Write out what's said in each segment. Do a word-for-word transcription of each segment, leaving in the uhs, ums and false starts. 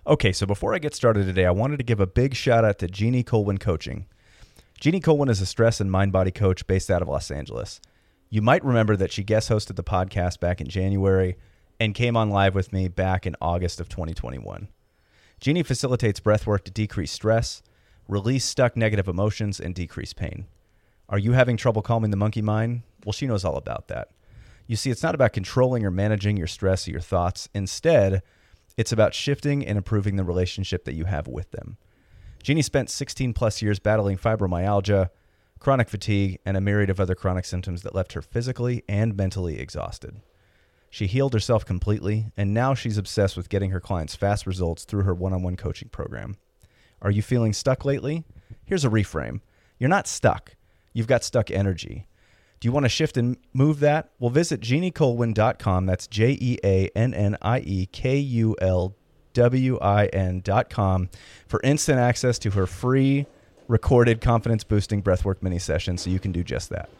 Okay, so before I get started today, I wanted to give a big shout out to Jeannie Colwin Coaching. Jeannie Colwin is a stress and mind-body coach based out of Los Angeles. You might remember that she guest hosted the podcast back in January and came on live with me back in August of twenty twenty-one. Jeannie facilitates breathwork to decrease stress, release stuck negative emotions, and decrease pain. Are you having trouble calming the monkey mind? Well, she knows all about that. You see, it's not about controlling or managing your stress or your thoughts. Instead, it's about shifting and improving the relationship that you have with them. Jeannie spent sixteen plus years battling fibromyalgia, chronic fatigue, and a myriad of other chronic symptoms that left her physically and mentally exhausted. She healed herself completely, and now she's obsessed with getting her clients fast results through her one-on-one coaching program. Are you feeling stuck lately? Here's a reframe. You're not stuck. You've got stuck energy. Do you want to shift and move that? Well, visit jeannie colwin dot com. That's J E A N N I E K U L W I N dot com for instant access to her free recorded confidence-boosting breathwork mini session so you can do just that.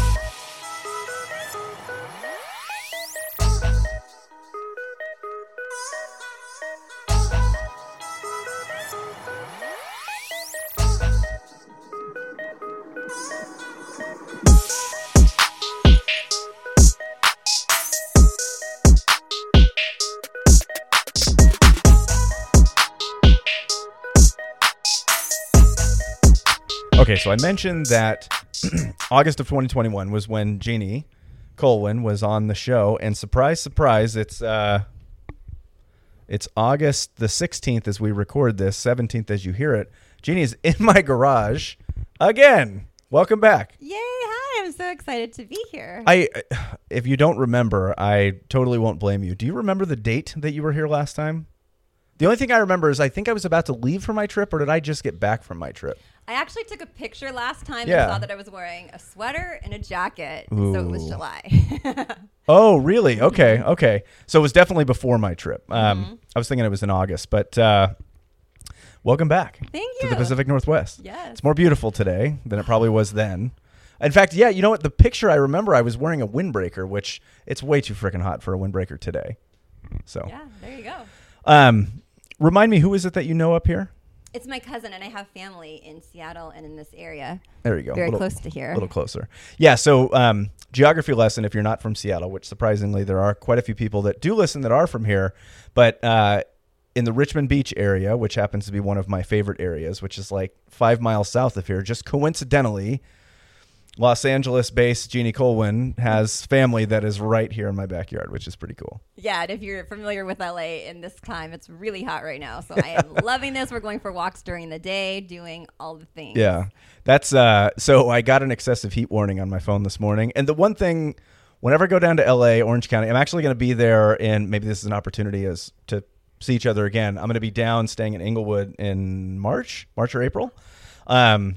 Okay, so I mentioned that August of twenty twenty-one was when Jeannie Colwin was on the show, and surprise, surprise, it's uh, it's August the sixteenth as we record this, seventeenth as you hear it. Jeannie is in my garage again. Welcome back. Yay! Hi, I'm so excited to be here. I, if you don't remember, I totally won't blame you. Do you remember the date that you were here last time? The only thing I remember is I think I was about to leave for my trip, or did I just get back from my trip? I actually took a picture last time Yeah. and saw that I was wearing a sweater and a jacket, Ooh. so it was July. Oh, really? Okay, okay. So it was definitely before my trip. Um, Mm-hmm. I was thinking it was in August, but uh, welcome back Thank to you. the Pacific Northwest. Yes. It's more beautiful today than it probably was then. In fact, yeah, you know what? The picture I remember, I was wearing a windbreaker, which it's way too freaking hot for a windbreaker today. So, Yeah, there you go. um, remind me, who is it that you know up here? It's my cousin, and I have family in Seattle and in this area. There you go. Very Little- close to here. A little closer. Yeah, so um, geography lesson if you're not from Seattle, which surprisingly there are quite a few people that do listen that are from here. But uh, in the Richmond Beach area, which happens to be one of my favorite areas, which is like five miles south of here, just coincidentally, Los Angeles-based Jeannie Colwin has family that is right here in my backyard, which is pretty cool. Yeah, and if you're familiar with L A in this time, it's really hot right now. So I am loving this. We're going for walks during the day, doing all the things. Yeah, that's uh. So I got an excessive heat warning on my phone this morning, and the one thing, whenever I go down to L A, Orange County, I'm actually going to be there, and maybe this is an opportunity as to see each other again. I'm going to be down staying in Inglewood in March, March or April. Um,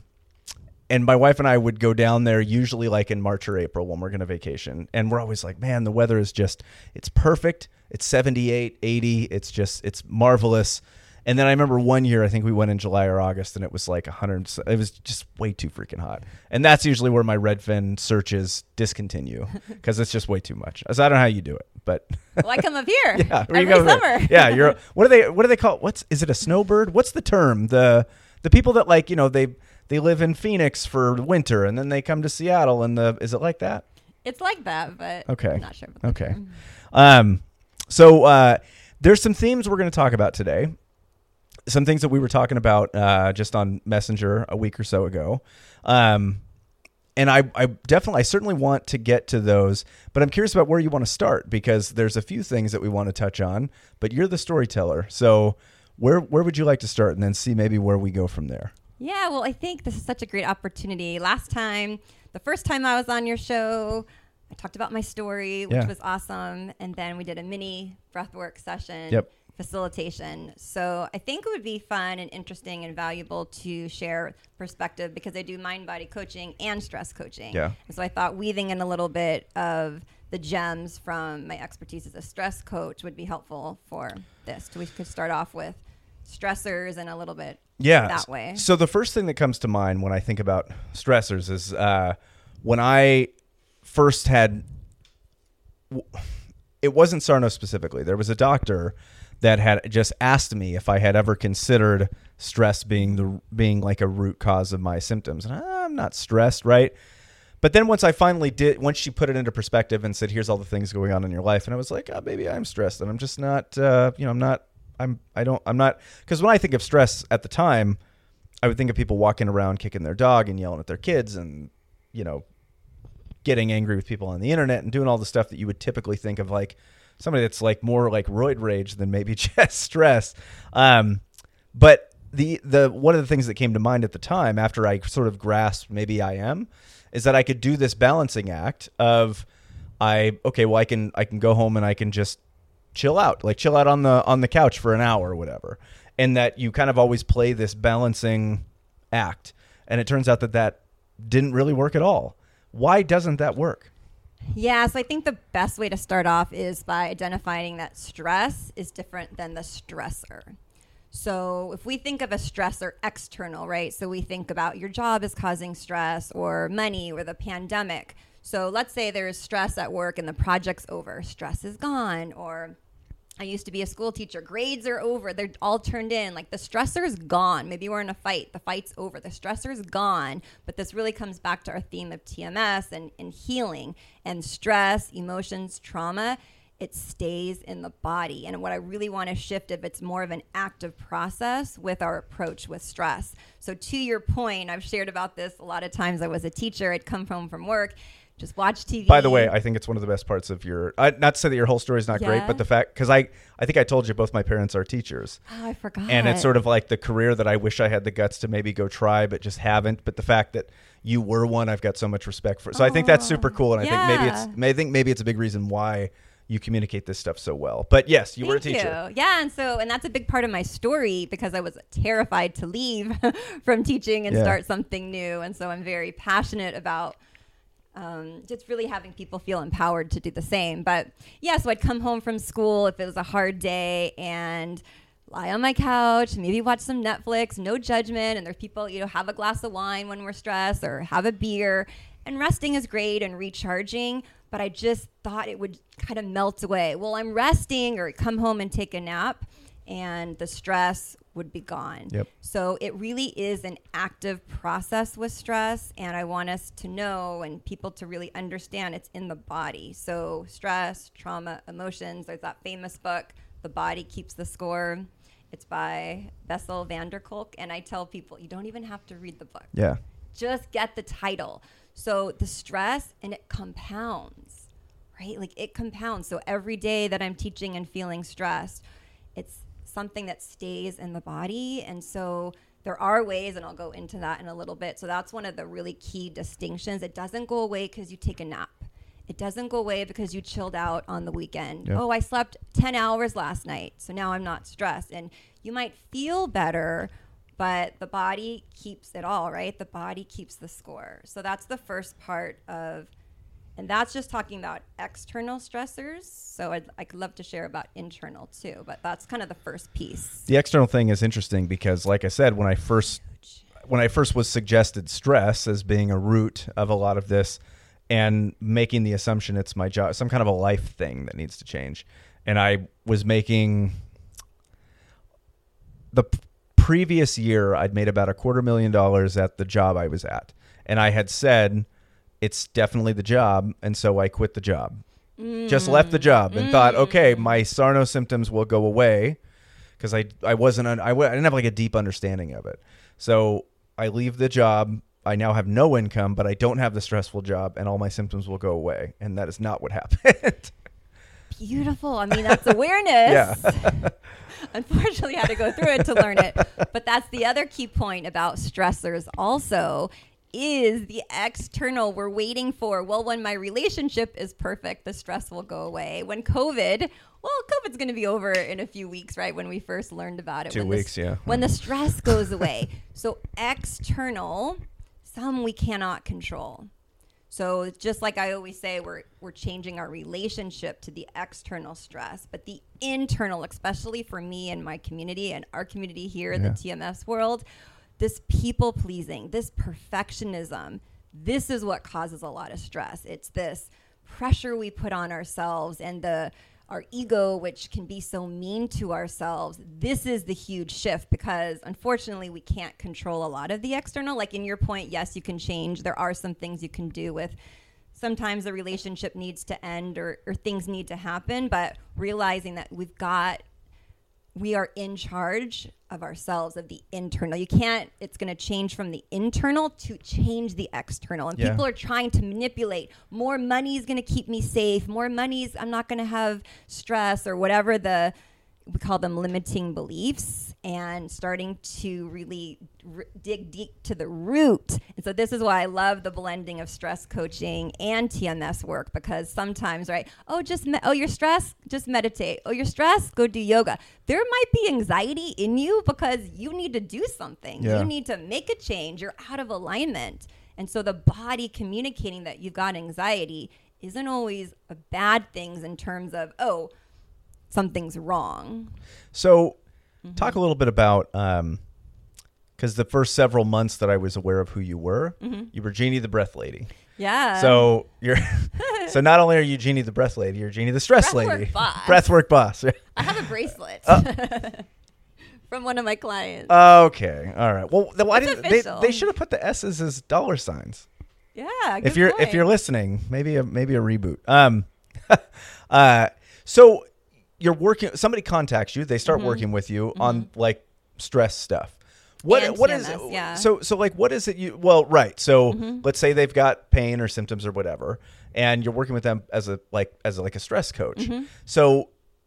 and my wife and I would go down there usually like in March or April when we're going to vacation. And we're always like, man, the weather is just, it's perfect. It's seventy-eight, eighty. It's just, it's marvelous. And then I remember one year, I think we went in July or August, and it was like one hundred. It was just way too freaking hot. And that's usually where my Redfin searches discontinue because it's just way too much. So I don't know how you do it, but Well, I come up here yeah, every you go there. summer. Yeah, you're. What do they? What do they call? What's is it a snowbird? What's the term? The the people that like you know they they live in Phoenix for winter and then they come to Seattle and the is it like that? It's like that, but Okay. I'm not sure. About the Okay. term. Um, so uh, there's some themes we're going to talk about today. Some things that we were talking about uh, just on Messenger a week or so ago. Um, and I, I definitely, I certainly want to get to those, but I'm curious about where you want to start because there's a few things that we want to touch on, but you're the storyteller. So where, where would you like to start and then see maybe where we go from there? Yeah, well, I think this is such a great opportunity. Last time, the first time I was on your show, I talked about my story, which Yeah. was awesome. And then we did a mini breathwork session. Yep. Facilitation. So I think it would be fun and interesting and valuable to share perspective because I do mind body coaching and stress coaching. Yeah. And so I thought weaving in a little bit of the gems from my expertise as a stress coach would be helpful for this. So we could start off with stressors and a little bit Yeah. that way. So the first thing that comes to mind when I think about stressors is uh, when I first had, it wasn't Sarno specifically. There was a doctor that had just asked me if I had ever considered stress being the being like a root cause of my symptoms. And I'm not stressed, right? But then once I finally did, once she put it into perspective and said, here's all the things going on in your life. And I was like, oh, maybe I'm stressed and I'm just not, uh, you know, I'm not, I'm, I don't, I'm not, because when I think of stress at the time, I would think of people walking around kicking their dog and yelling at their kids and, you know, getting angry with people on the internet and doing all the stuff that you would typically think of like somebody that's like more like roid rage than maybe just stress. Um, but the, the, one of the things that came to mind at the time after I sort of grasped maybe I am, is that I could do this balancing act of I, okay, well I can, I can go home and I can just chill out, like chill out on the, on the couch for an hour or whatever. And that you kind of always play this balancing act. And it turns out that that didn't really work at all. Why doesn't that work? Yeah, so I think the best way to start off is by identifying that stress is different than the stressor. So if we think of a stressor external, right? So we think about your job is causing stress or money or the pandemic. So let's say there's stress at work and the project's over. Stress is gone. Or I used to be a school teacher. Grades are over. They're all turned in. Like the stressor's gone. Maybe we're in a fight. The fight's over. The stressor's gone. But this really comes back to our theme of T M S and, and healing and stress, emotions, trauma. It stays in the body. And what I really want to shift if it's more of an active process with our approach with stress. So to your point, I've shared about this a lot of times. I was a teacher. I'd come home from work. Just watch T V. By the way, I think it's one of the best parts of your, uh, not to say that your whole story is not yeah. great, but the fact, because I, I think I told you both my parents are teachers. Oh, I forgot. And it's sort of like the career that I wish I had the guts to maybe go try, but just haven't. But the fact that you were one, I've got so much respect for. So oh, I think that's super cool. And yeah. I think maybe it's, I think maybe it's a big reason why you communicate this stuff so well. But yes, you Thank were a teacher. You. Yeah. And so, and that's a big part of my story because I was terrified to leave from teaching and yeah. start something new. And so I'm very passionate about Um, just really having people feel empowered to do the same. But yeah, so I'd come home from school if it was a hard day and lie on my couch, maybe watch some Netflix, no judgment. And there's people, you know, have a glass of wine when we're stressed or have a beer. And resting is great and recharging, but I just thought it would kind of melt away. Well, I'm resting or come home and take a nap and the stress would be gone. Yep. So it really is an active process with stress. And I want us to know and people to really understand it's in the body. So stress, trauma, emotions. There's that famous book, The Body Keeps the Score. It's by Bessel van der Kolk. And I tell people, you don't even have to read the book. Yeah. Just get the title. So the stress, and it compounds, right? Like it compounds. So every day that I'm teaching and feeling stressed, it's something that stays in the body. And so there are ways, and I'll go into that in a little bit. So that's one of the really key distinctions. It doesn't go away because you take a nap. It doesn't go away because you chilled out on the weekend. Yep. Oh, I slept ten hours last night, so now I'm not stressed. And you might feel better, but the body keeps it all, right? The body keeps the score. So that's the first part of, and that's just talking about external stressors. So I'd, I'd love to share about internal too, but that's kind of the first piece. The external thing is interesting because, like I said, when I first when I first was suggested stress as being a root of a lot of this, and making the assumption it's my job, some kind of a life thing that needs to change, and I was making the p- previous year I'd made about a quarter million dollars at the job I was at, and I had said, it's definitely the job. And so I quit the job, mm. just left the job and mm. thought, okay, my Sarno symptoms will go away. Cause I, I wasn't, I, w- I didn't have like a deep understanding of it. So I leave the job. I now have no income, but I don't have the stressful job and all my symptoms will go away. And that is not what happened. Beautiful. I mean, that's awareness. Yeah. Unfortunately, I had to go through it to learn it. But that's the other key point about stressors also is the external we're waiting for. Well, when my relationship is perfect, the stress will go away. When COVID, well, COVID's going to be over in a few weeks, right? When we first learned about it. Two when weeks, the, yeah. When the stress goes away. So external, some we cannot control. So just like I always say, we're we're changing our relationship to the external stress, but the internal, especially for me and my community and our community here in yeah. the T M S world, this people pleasing, this perfectionism, this is what causes a lot of stress. It's this pressure we put on ourselves and the our ego, which can be so mean to ourselves, this is the huge shift, because unfortunately we can't control a lot of the external. Like in your point, yes, you can change. There are some things you can do with, sometimes the relationship needs to end or, or things need to happen, but realizing that we've got, we are in charge of ourselves, of the internal. You can't, it's going to change from the internal to change the external. And Yeah. people are trying to manipulate. More money is going to keep me safe. More money's, I'm not going to have stress, or whatever the, we call them limiting beliefs, and starting to really r- dig deep to the root. And so this is why I love the blending of stress coaching and T M S work, because sometimes, right, oh, just, me- oh, you're stressed, just meditate. Oh, you're stressed, go do yoga. There might be anxiety in you because you need to do something. Yeah. You need to make a change. You're out of alignment. And so the body communicating that you've got anxiety isn't always a bad thing in terms of, oh, something's wrong. So mm-hmm. talk a little bit about, um, because the first several months that I was aware of who you were, mm-hmm. you were Jeannie the Breath Lady. Yeah. So you're, so not only are you Jeannie the Breath Lady, you're Jeannie the Stress Breathwork Lady. boss. Breathwork boss. I have a bracelet uh, from one of my clients. Okay. All right. Well, then why It's didn't they? official. They should have put the S's as dollar signs. Yeah. If good you're point. if you're listening, maybe a maybe a reboot. Um, uh, so you're working. Somebody contacts you. They start Mm-hmm. working with you Mm-hmm. on like stress stuff. What And what T M is S, yeah. so so like what is it you? Well, right. So Mm-hmm. let's say they've got pain or symptoms or whatever, and you're working with them as a like as a, like a stress coach. Mm-hmm. So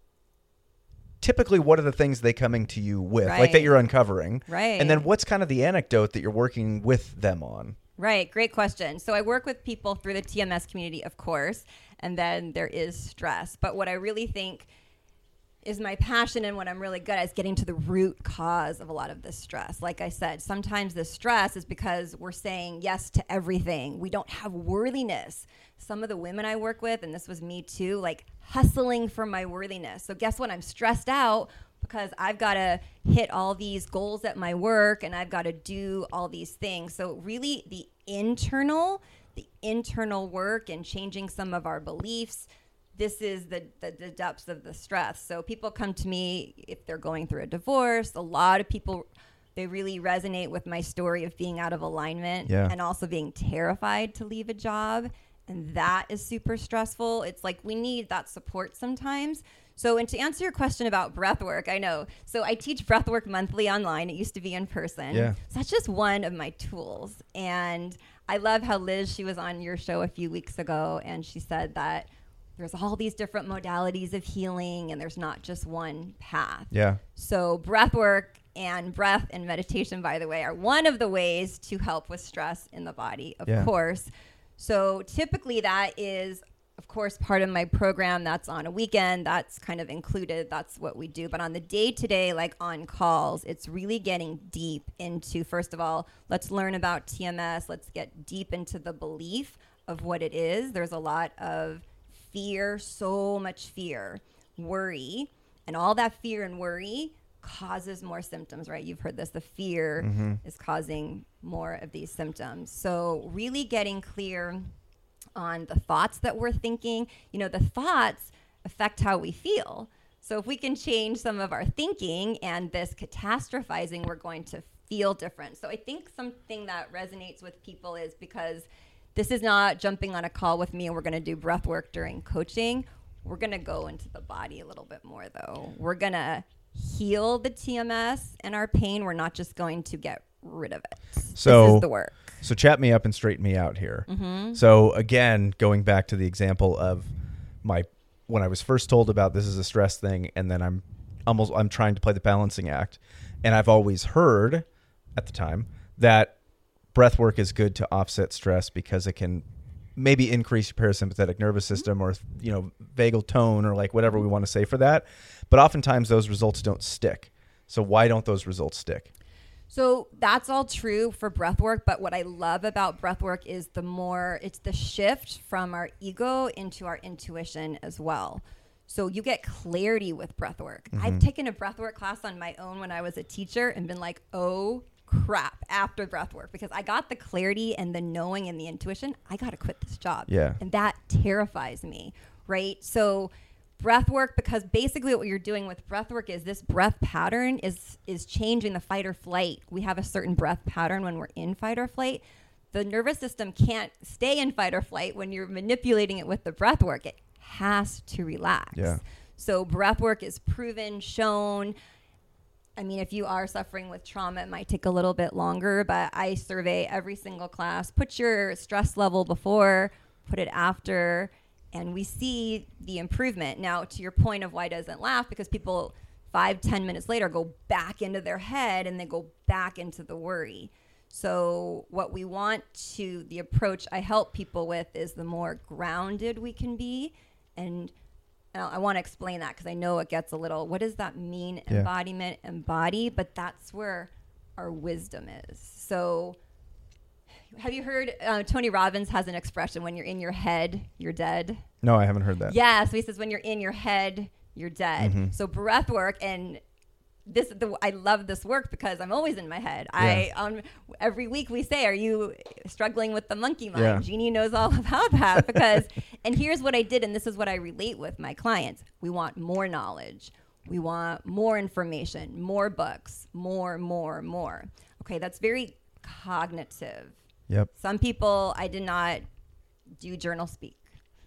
typically, what are the things they coming to you with, like that Right. you're uncovering, Right. and then what's kind of the anecdote that you're working with them on? Right. Great question. So I work with people through the T M S community, of course, and then there is stress. But what I really think is my passion and what I'm really good at is getting to the root cause of a lot of this stress. Like I said, sometimes the stress is because we're saying yes to everything. We don't have worthiness. Some of the women I work with, and this was me too, like hustling for my worthiness. So guess what? I'm stressed out because I've got to hit all these goals at my work and I've got to do all these things. So really the internal, the internal work and changing some of our beliefs, this is the, the, the depths of the stress. So people come to me if they're going through a divorce. A lot of people, they really resonate with my story of being out of alignment Yeah. and also being terrified to leave a job. And that is super stressful. It's like we need that support sometimes. So, and to answer your question about breath work, I know. So I teach breath work monthly online. It used to be in person. Yeah. So that's just one of my tools. And I love how Liz, she was on your show a few weeks ago, and she said that there's all these different modalities of healing and there's not just one path. Yeah. So breath work and breath and meditation, by the way, are one of the ways to help with stress in the body, of Yeah. course. So typically that is, of course, part of my program. That's on a weekend. That's kind of included. That's what we do. But on the day-to-day, like on calls, it's really getting deep into, first of all, let's learn about T M S. Let's get deep into the belief of what it is. There's a lot of fear, so much fear, worry, and all that fear and worry causes more symptoms, right? You've heard this. The fear Mm-hmm. is causing more of these symptoms. So really getting clear on the thoughts that we're thinking. You know, the thoughts affect how we feel. So if we can change some of our thinking and this catastrophizing, we're going to feel different. So I think something that resonates with people is because this is not jumping on a call with me and we're going to do breath work during coaching. We're going to go into the body a little bit more, though. We're going to heal the T M S and our pain. We're not just going to get rid of it. So this is the work. So chat me up and straighten me out here. Mm-hmm. So again, going back to the example of my when I was first told about this is a stress thing, and then I'm almost I'm trying to play the balancing act, and I've always heard at the time that breath work is good to offset stress because it can maybe increase your parasympathetic nervous system or, you know, vagal tone or like whatever we want to say for that. But oftentimes those results don't stick. So why don't those results stick? So that's all true for breath work. But what I love about breath work is the more it's the shift from our ego into our intuition as well. So you get clarity with breath work. Mm-hmm. I've taken a breath work class on my own when I was a teacher and been like, oh, crap, after breath work, because I got the clarity and the knowing and the intuition. I got to quit this job. Yeah. And that terrifies me, right? So breath work, because basically what you're doing with breath work is this breath pattern is is changing the fight or flight. We have a certain breath pattern when we're in fight or flight. The nervous system can't stay in fight or flight when you're manipulating it with the breath work. It has to relax. Yeah. So breath work is proven, shown. I mean, if you are suffering with trauma, it might take a little bit longer, but I survey every single class. Put your stress level before, put it after, and we see the improvement. Now, to your point of why doesn't laugh, because people five, ten minutes later go back into their head and they go back into the worry. So what we want to, the approach I help people with is the more grounded we can be. And I want to explain that because I know it gets a little, what does that mean? Yeah. Embodiment, embody, but that's where our wisdom is. So have you heard, uh, Tony Robbins has an expression, when you're in your head, you're dead. No, I haven't heard that. Yeah, so he says when you're in your head, you're dead. Mm-hmm. So breath work, and this, the, I love this work because I'm always in my head. Yeah. I um, every week we say, are you struggling with the monkey mind? Yeah. Jeannie knows all about that because, and here's what I did, and this is what I relate with my clients. We want more knowledge. We want more information, more books, more, more, more. Okay, that's very cognitive. Yep. Some people, I did not do journal speak,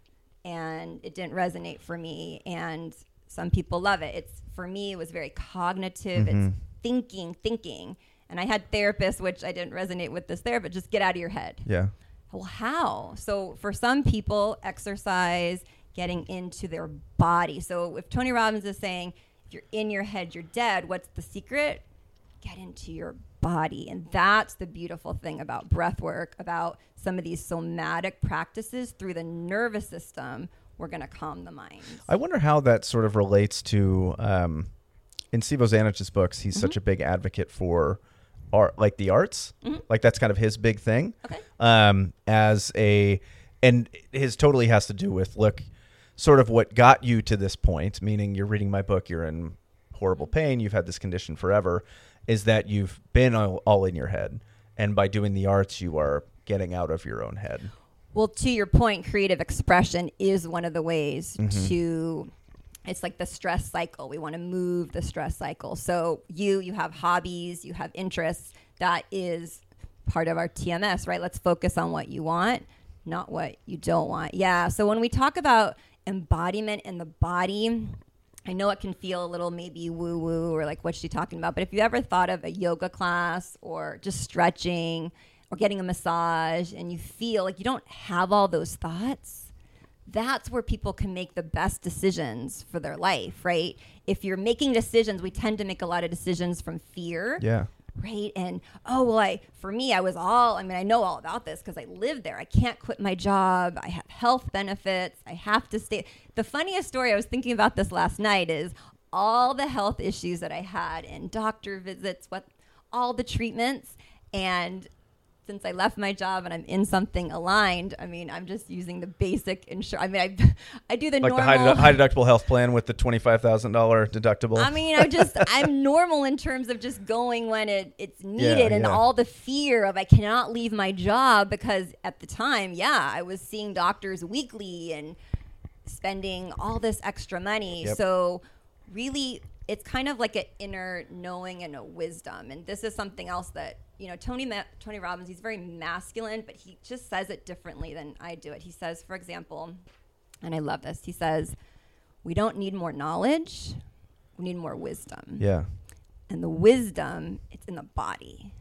and it didn't resonate for me. And some people love it. It's, for me, it was very cognitive. Mm-hmm. It's thinking, thinking. And I had therapists, which I didn't resonate with this therapist, just get out of your head. Yeah. Well, how? So for some people, exercise, getting into their body. So if Tony Robbins is saying, if you're in your head, you're dead, what's the secret? Get into your body. And that's the beautiful thing about breath work, about some of these somatic practices through the nervous system. We're going to calm the mind. I wonder how that sort of relates to, um, in Sivo Zanich's books, he's Mm-hmm. such a big advocate for art, like the arts. Mm-hmm. Like that's kind of his big thing. Okay. Um, as a, and his totally has to do with, look, sort of what got you to this point, meaning you're reading my book, you're in horrible pain, you've had this condition forever, is that you've been all, all in your head. And by doing the arts, you are getting out of your own head. Well, to your point, creative expression is one of the ways Mm-hmm. to, it's like the stress cycle. We want to move the stress cycle. So you, you have hobbies, you have interests. That is part of our T M S, right? Let's focus on what you want, not what you don't want. Yeah. So when we talk about embodiment in the body, I know it can feel a little maybe woo-woo or like what's she talking about, but if you ever thought of a yoga class or just stretching or getting a massage and you feel like you don't have all those thoughts, that's where people can make the best decisions for their life, right? If you're making decisions, we tend to make a lot of decisions from fear. Yeah. Right. And, oh, well, I, for me, I was all, I mean, I know all about this because I live there. I can't quit my job. I have health benefits. I have to stay. The funniest story, I was thinking about this last night, is all the health issues that I had and doctor visits, what, all the treatments. And since I left my job and I'm in something aligned, I mean, I'm just using the basic insurance. I mean, I, I do the Like normal. the high, high deductible health plan with the twenty-five thousand dollars deductible. I mean, I'm just, I'm normal in terms of just going when it, it's needed, Yeah, and yeah. all the fear of I cannot leave my job because at the time, yeah, I was seeing doctors weekly and spending all this extra money. Yep. So really, it's kind of like an inner knowing and a wisdom. And this is something else that, you know, Tony Ma- Tony Robbins, he's very masculine, but he just says it differently than I do it. He says, for example, and I love this, he says, we don't need more knowledge, we need more wisdom. Yeah. And the wisdom, it's in the body.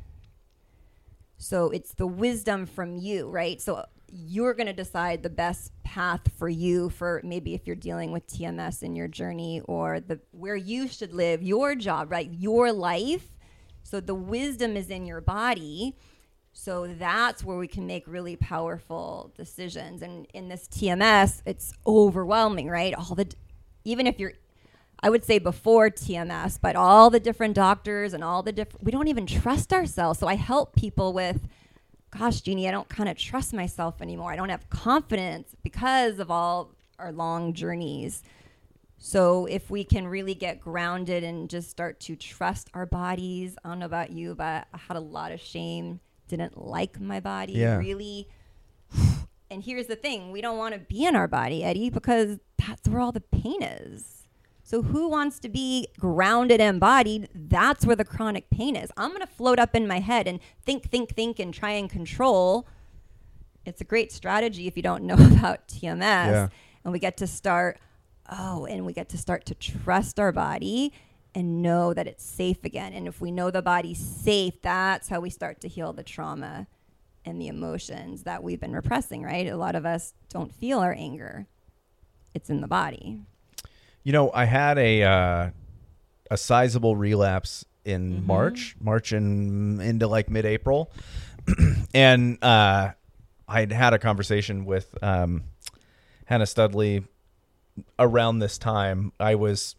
So it's the wisdom from you, right? So you're going to decide the best path for you, for maybe if you're dealing with T M S in your journey, or the where you should live, your job, right? Your life. So the wisdom is in your body. So that's where we can make really powerful decisions. And in this T M S, it's overwhelming, right? All the, even if you're, I would say before T M S, but all the different doctors and all the different, we don't even trust ourselves. So I help people with, gosh, Jeannie, I don't kind of trust myself anymore. I don't have confidence because of all our long journeys. So if we can really get grounded and just start to trust our bodies, I don't know about you, but I had a lot of shame, didn't like my body, Yeah. really. And here's the thing, we don't want to be in our body, Eddie, because that's where all the pain is. So who wants to be grounded and embodied? That's where the chronic pain is. I'm going to float up in my head and think, think, think, and try and control. It's a great strategy if you don't know about T M S. Yeah. And we get to start, oh, and we get to start to trust our body and know that it's safe again. And if we know the body's safe, that's how we start to heal the trauma and the emotions that we've been repressing, right? A lot of us don't feel our anger. It's in the body. You know, I had a uh, a sizable relapse in Mm-hmm. March, March and into like mid-April. and uh, I'd had a conversation with um, Hannah Studley around this time. I was,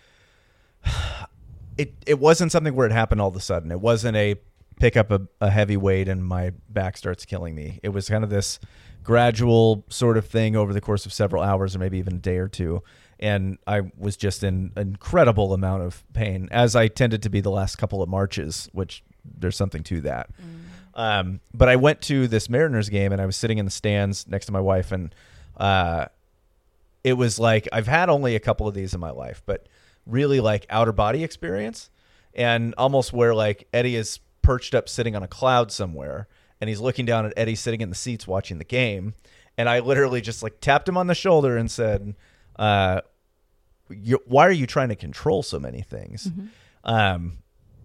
it, it wasn't something where it happened all of a sudden. It wasn't a pick up a, a heavy weight and my back starts killing me. It was kind of this gradual sort of thing over the course of several hours or maybe even a day or two. And I was just in an incredible amount of pain, as I tended to be the last couple of Marches, which there's something to that. Mm. Um, but I went to this Mariners game and I was sitting in the stands next to my wife, and uh, it was like, I've had only a couple of these in my life, but really like outer body experience, and almost where like Eddie is perched up sitting on a cloud somewhere and he's looking down at Eddie sitting in the seats watching the game. And I literally just like tapped him on the shoulder and said, uh, You're, why are you trying to control so many things? Mm-hmm. Um,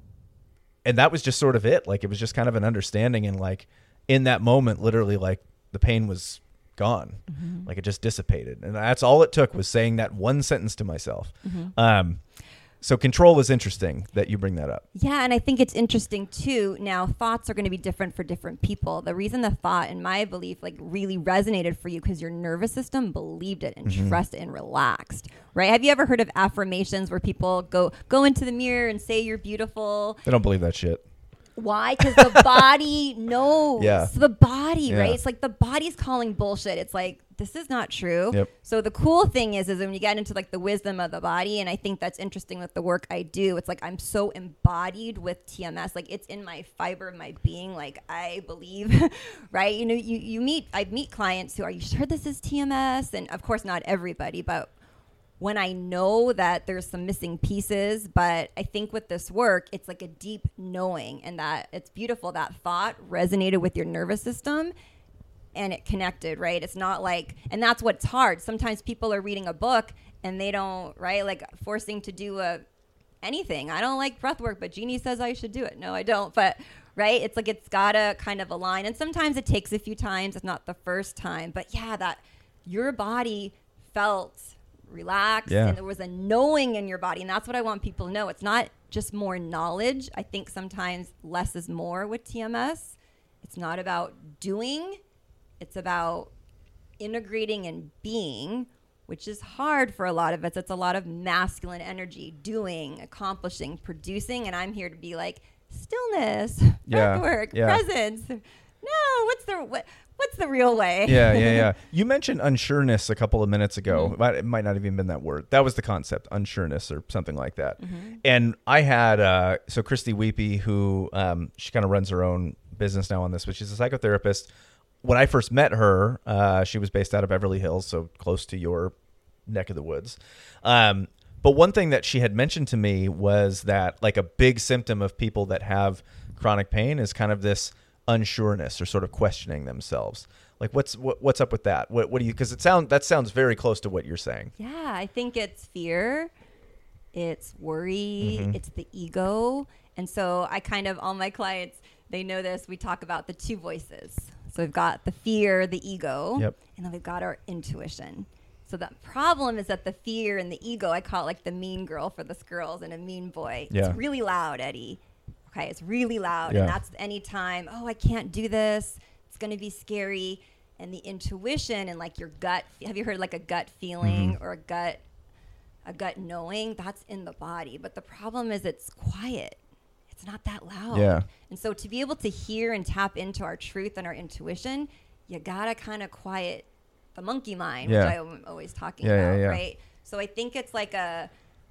and that was just sort of it. Like, it was just kind of an understanding. And like in that moment, literally like the pain was gone. Mm-hmm. Like it just dissipated. And that's all it took, was saying that one sentence to myself. Mm-hmm. Um, so control is interesting that you bring that up. Yeah, and I think it's interesting too. Now, thoughts are going to be different for different people. The reason the thought, in my belief, like really resonated for you because your nervous system believed it and mm-hmm. trusted and relaxed, right? Have you ever heard of affirmations where people go go into the mirror and say you're beautiful? They don't believe that shit. Why? Because the body knows. Yeah. The body, yeah. right? It's like the body's calling bullshit. It's like, this is not true. Yep. So the cool thing is, is when you get into like the wisdom of the body, and I think that's interesting with the work I do, it's like I'm so embodied with T M S. Like it's in my fiber of my being. Like I believe, right? You know, you, you meet, I meet clients who, are you sure this is T M S? And of course not everybody, but when I know that there's some missing pieces, but I think with this work, it's like a deep knowing, and that it's beautiful. That thought resonated with your nervous system and it connected, right? It's not like, and that's what's hard. Sometimes people are reading a book and they don't, right? Like forcing to do a anything. I don't like breath work, but Jeannie says I should do it. No, I don't. But right? It's like, it's gotta kind of align. And sometimes it takes a few times. It's not the first time, but yeah, that your body felt relaxed yeah. and there was a knowing in your body. And that's what I want people to know. It's not just more knowledge. I think sometimes less is more with T M S. It's not about doing. It's about integrating and being, which is hard for a lot of us. It's a lot of masculine energy, doing, accomplishing, producing. And I'm here to be like, stillness, yeah. breath work, yeah. presence. No, what's the what, what's the real way? yeah, yeah, yeah. You mentioned unsureness a couple of minutes ago. Mm-hmm. It, might, it might not have even been that word. That was the concept, unsureness or something like that. Mm-hmm. And I had, uh, so Christy Weepy, who um, she kind of runs her own business now on this, but she's a psychotherapist. When I first met her, uh, she was based out of Beverly Hills, so close to your neck of the woods. Um, but one thing that she had mentioned to me was that like a big symptom of people that have chronic pain is kind of this unsureness or sort of questioning themselves. Like what's what, what's up with that? What what do you? Because it sound that sounds very close to what you're saying. Yeah, I think it's fear, it's worry, mm-hmm. it's the ego, and so I kind of all my clients, they know this. We talk about the two voices. So we've got the fear, the ego, yep. and then we've got our intuition. So the problem is that the fear and the ego, I call it like the mean girl for this girls and a mean boy. Yeah. It's really loud, Eddie. Okay, it's really loud. Yeah. And that's any time, oh, I can't do this. It's going to be scary. And the intuition and like your gut, have you heard like a gut feeling mm-hmm. or a gut, a gut knowing? That's in the body. But the problem is it's quiet. It's not that loud. Yeah. And so to be able to hear and tap into our truth and our intuition, you gotta kind of quiet the monkey mind, yeah. which I'm always talking yeah, about, yeah, yeah. right? So I think it's like a,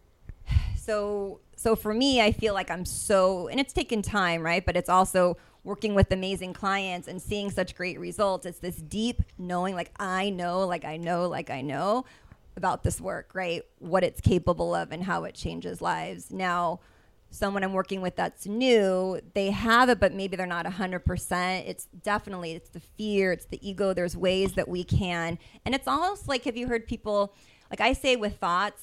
so so for me, I feel like I'm so, and it's taken time, right? But it's also working with amazing clients and seeing such great results. It's this deep knowing, like I know, like I know, like I know. about this work, right? What it's capable of and how it changes lives. Now, someone I'm working with that's new, they have it, but maybe they're not one hundred percent. It's definitely, it's the fear, it's the ego. There's ways that we can. And it's almost like, have you heard people, like I say with thoughts,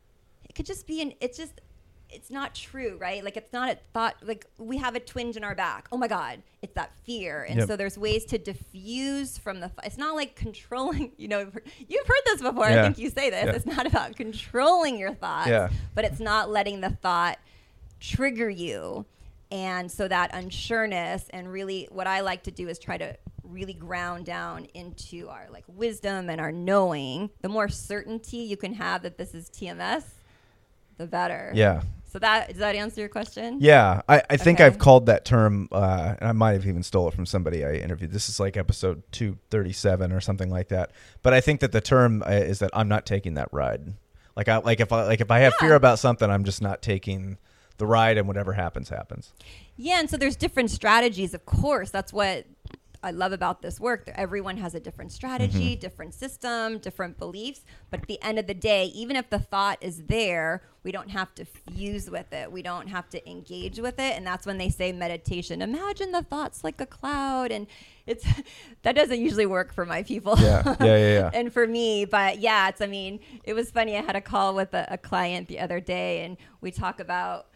it could just be an, it's just, it's not true, right? Like it's not a thought, like we have a twinge in our back. Oh my God, it's that fear. And Yep. so there's ways to diffuse from the, th- it's not like controlling, you know, you've heard this before. Yeah. I think you say this. Yeah. It's not about controlling your thoughts, Yeah. but it's not letting the thought trigger you. And so that unsureness, and really what I like to do is try to really ground down into our like wisdom and our knowing. The more certainty you can have that this is T M S, the better. Yeah. So that, does that answer your question? Yeah, I, I think Okay. I've called that term, uh, and I might have even stole it from somebody I interviewed. This is like episode two thirty-seven or something like that. But I think that the term uh, is that I'm not taking that ride. Like I like if I like if I have Yeah. fear about something, I'm just not taking the ride, and whatever happens, happens. Yeah, and so there's different strategies, of course. That's what I love about this work. Everyone has a different strategy, Mm-hmm. different system, different beliefs. But at the end of the day, even if the thought is there, we don't have to fuse with it. We don't have to engage with it. And that's when they say meditation. Imagine the thoughts like a cloud. And it's that doesn't usually work for my people. Yeah, yeah, yeah, yeah. And for me, but yeah, it's, I mean, it was funny. I had a call with a, a client the other day, and we talk about,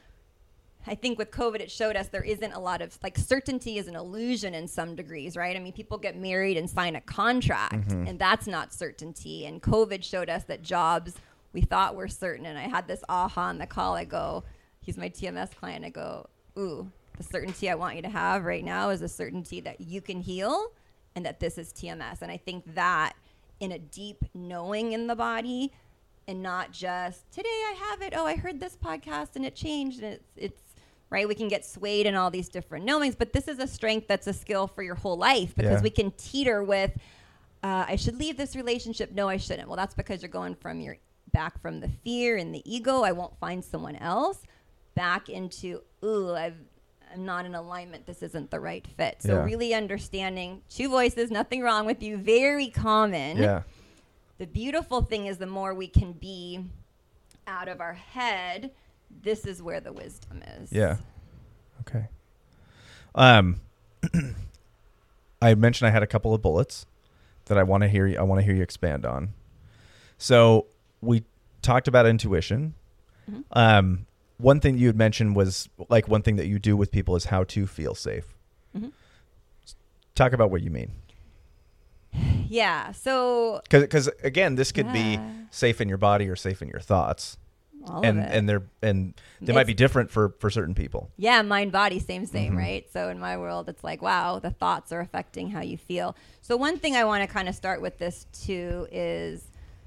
I think with COVID, it showed us there isn't a lot of, like, certainty is an illusion in some degrees, right? I mean, people get married and sign a contract, Mm-hmm. and that's not certainty. And COVID showed us that jobs we thought were certain. And I had this aha on the call. I go, he's my T M S client. I go, ooh, the certainty I want you to have right now is a certainty that you can heal and that this is T M S. And I think that in a deep knowing in the body, and not just today I have it. Oh, I heard this podcast and it changed, and it's, it's right. We can get swayed in all these different knowings, but this is a strength that's a skill for your whole life, because Yeah. we can teeter with, uh, I should leave this relationship. No, I shouldn't. Well, that's because you're going from your back from the fear and the ego. I won't find someone else, back into, ooh, I've, I'm not in alignment. This isn't the right fit. So Yeah. really understanding two voices, nothing wrong with you. Very common. Yeah. The beautiful thing is the more we can be out of our head, this is where the wisdom is. Yeah. Okay. Um, I mentioned I had a couple of bullets that I want to hear. You, I want to hear you expand on. So we talked about intuition. Mhm. Um, one thing you had mentioned was like one thing that you do with people is how to feel safe. Mhm. Talk about what you mean. Yeah. So Because again, this could Yeah. be safe in your body or safe in your thoughts, all and of it. and they're and they might It's- be different for for certain people. Yeah, mind, body, same, same, Mhm. right? So in my world, it's like, wow, the thoughts are affecting how you feel. So one thing I want to kind of start with this too is,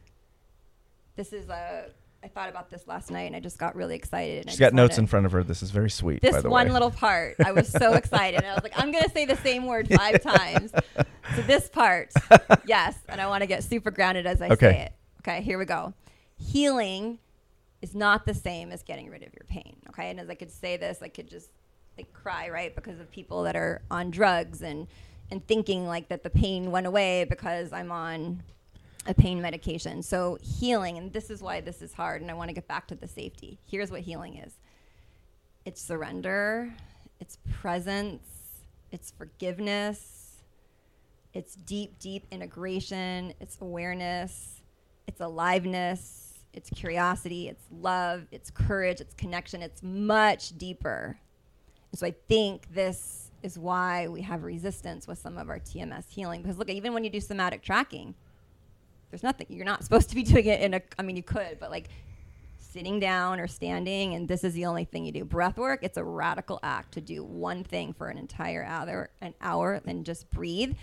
this is a, I thought about this last night and I just got really excited. And I She's just got notes wanna- in front of her. This is very sweet. This by the one way. little part, I was so excited. And I was like, I'm going to say the same word five times. So this part, yes. And I want to get super grounded as I Okay. say it. Okay, here we go. Healing is not the same as getting rid of your pain. Okay. And as I could say this, I could just like cry, right? Because of people that are on drugs and, and thinking like that the pain went away because I'm on a pain medication. So healing, and this is why this is hard, and I want to get back to the safety. Here's what healing is. It's surrender, it's presence, it's forgiveness, it's deep, deep integration, it's awareness, it's aliveness, it's curiosity, it's love, it's courage, it's connection, it's much deeper. And so I think this is why we have resistance with some of our T M S healing, because look, even when you do somatic tracking, there's nothing, you're not supposed to be doing it in a, I mean, you could, but like sitting down or standing, and this is the only thing you do. Breath work, it's a radical act to do one thing for an entire hour, an hour, and just breathe.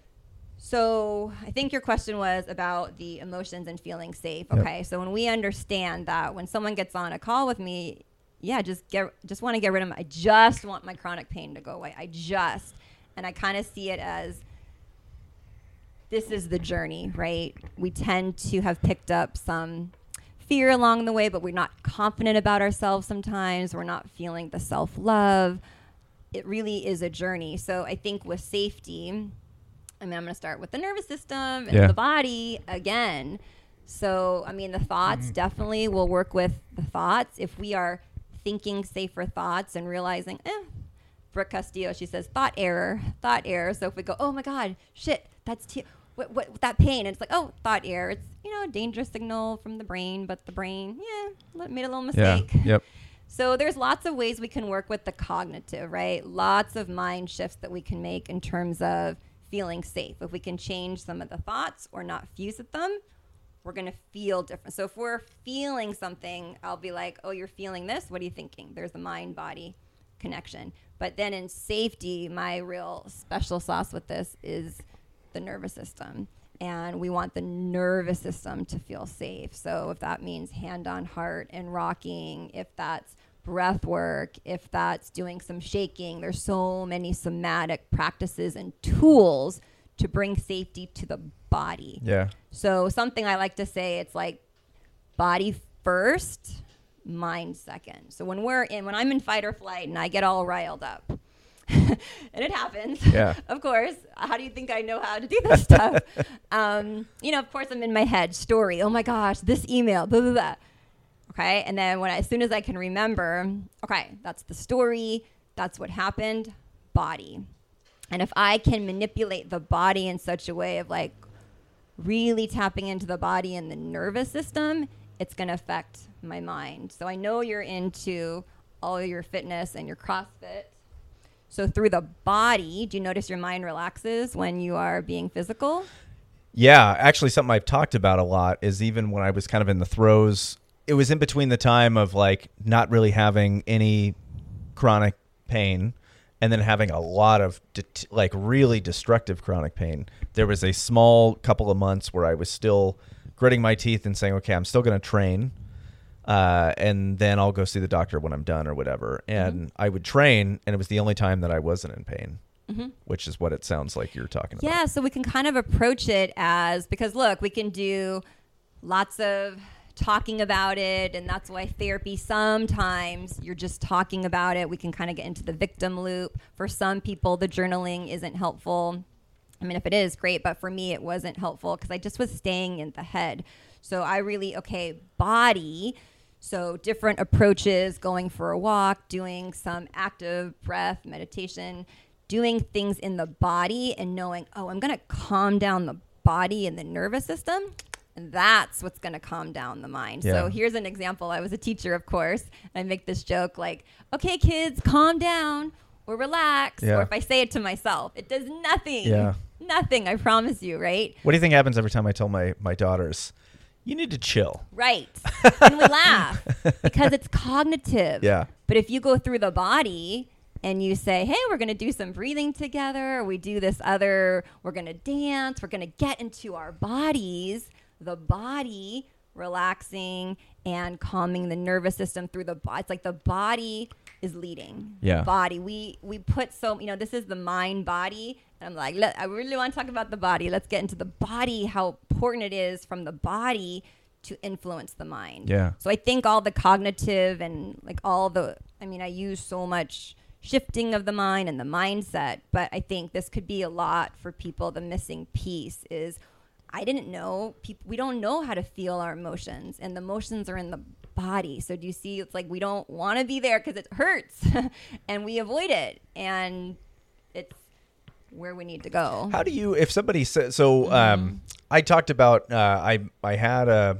So I think your question was about the emotions and feeling safe. Yep. Okay. So when we understand that when someone gets on a call with me, yeah, just get, just want to get rid of my, I just want my chronic pain to go away. I just, and I kind of see it as, this is the journey, right? We tend to have picked up some fear along the way, but we're not confident about ourselves sometimes. We're not feeling the self-love. It really is a journey. So I think with safety, I mean, I'm going to start with the nervous system and Yeah. the body again. So, I mean, the thoughts Mm-hmm. definitely will work with the thoughts. If we are thinking safer thoughts and realizing, eh, Brooke Castillo, she says, thought error, thought error. So if we go, oh my God, shit, that's t- what, what, that pain. And it's like, oh, thought error. It's, you know, a dangerous signal from the brain, but the brain, yeah, made a little mistake. Yeah. Yep. So there's lots of ways we can work with the cognitive, right? Lots of mind shifts that we can make in terms of feeling safe. If we can change some of the thoughts or not fuse with them, we're going to feel different. So if we're feeling something, I'll be like, oh, you're feeling this? What are you thinking? There's a mind-body connection. But then in safety, my real special sauce with this is the nervous system. And we want the nervous system to feel safe. So if that means hand on heart and rocking, if that's breath work, if that's doing some shaking, there's so many somatic practices and tools to bring safety to the body. Yeah. So something I like to say, it's like body first, mind second. So when we're in, when I'm in fight or flight and I get all riled up, and it happens, Yeah. of course. How do you think I know how to do this stuff? um, you know, of course, I'm in my head. Story. Oh my gosh, this email. Blah blah blah. Okay, and then when I, as soon as I can remember, okay, that's the story. That's what happened. Body. And if I can manipulate the body in such a way of like really tapping into the body and the nervous system, it's going to affect my mind. So I know you're into all your fitness and your CrossFit. So through the body, do you notice your mind relaxes when you are being physical? Yeah, actually something I've talked about a lot is even when I was kind of in the throes, it was in between the time of like not really having any chronic pain and then having a lot of de- like really destructive chronic pain. There was a small couple of months where I was still gritting my teeth and saying, okay, I'm still going to train. Uh, and then I'll go see the doctor when I'm done or whatever. And mm-hmm. I would train, and it was the only time that I wasn't in pain, mm-hmm. which is what it sounds like you're talking about. Yeah, so we can kind of approach it as, because look, we can do lots of talking about it, and that's why therapy, sometimes you're just talking about it. We can kind of get into the victim loop. For some people, the journaling isn't helpful. I mean, if it is, great, but for me, it wasn't helpful because I just was staying in the head. So I really, okay, body, so different approaches, going for a walk, doing some active breath, meditation, doing things in the body and knowing, oh, I'm going to calm down the body and the nervous system. And that's what's going to calm down the mind. Yeah. So here's an example. I was a teacher, of course, and I make this joke like, okay, kids, calm down or relax. Yeah. Or if I say it to myself, it does nothing. Yeah. Nothing, I promise you, right? What do you think happens every time I tell my, my daughters, you need to chill? Right. And we laugh because it's cognitive. Yeah. But if you go through the body and you say, hey, we're going to do some breathing together, we do this other, we're going to dance, we're going to get into our bodies, the body relaxing and calming the nervous system through the body. It's like the body is leading. Yeah. Body. We we put so, you know, this is the mind body. And I'm like, let, I really want to talk about the body. Let's get into the body, how important it is from the body to influence the mind. Yeah. So I think all the cognitive and like all the, I mean, I use so much shifting of the mind and the mindset, but I think this could be a lot for people. The missing piece is I didn't know, people, we don't know how to feel our emotions, and the emotions are in the body. So do you see, it's like we don't want to be there because it hurts and we avoid it, and it's where we need to go. How do you, if somebody says, so um, mm-hmm. I talked about, uh, I, I had a,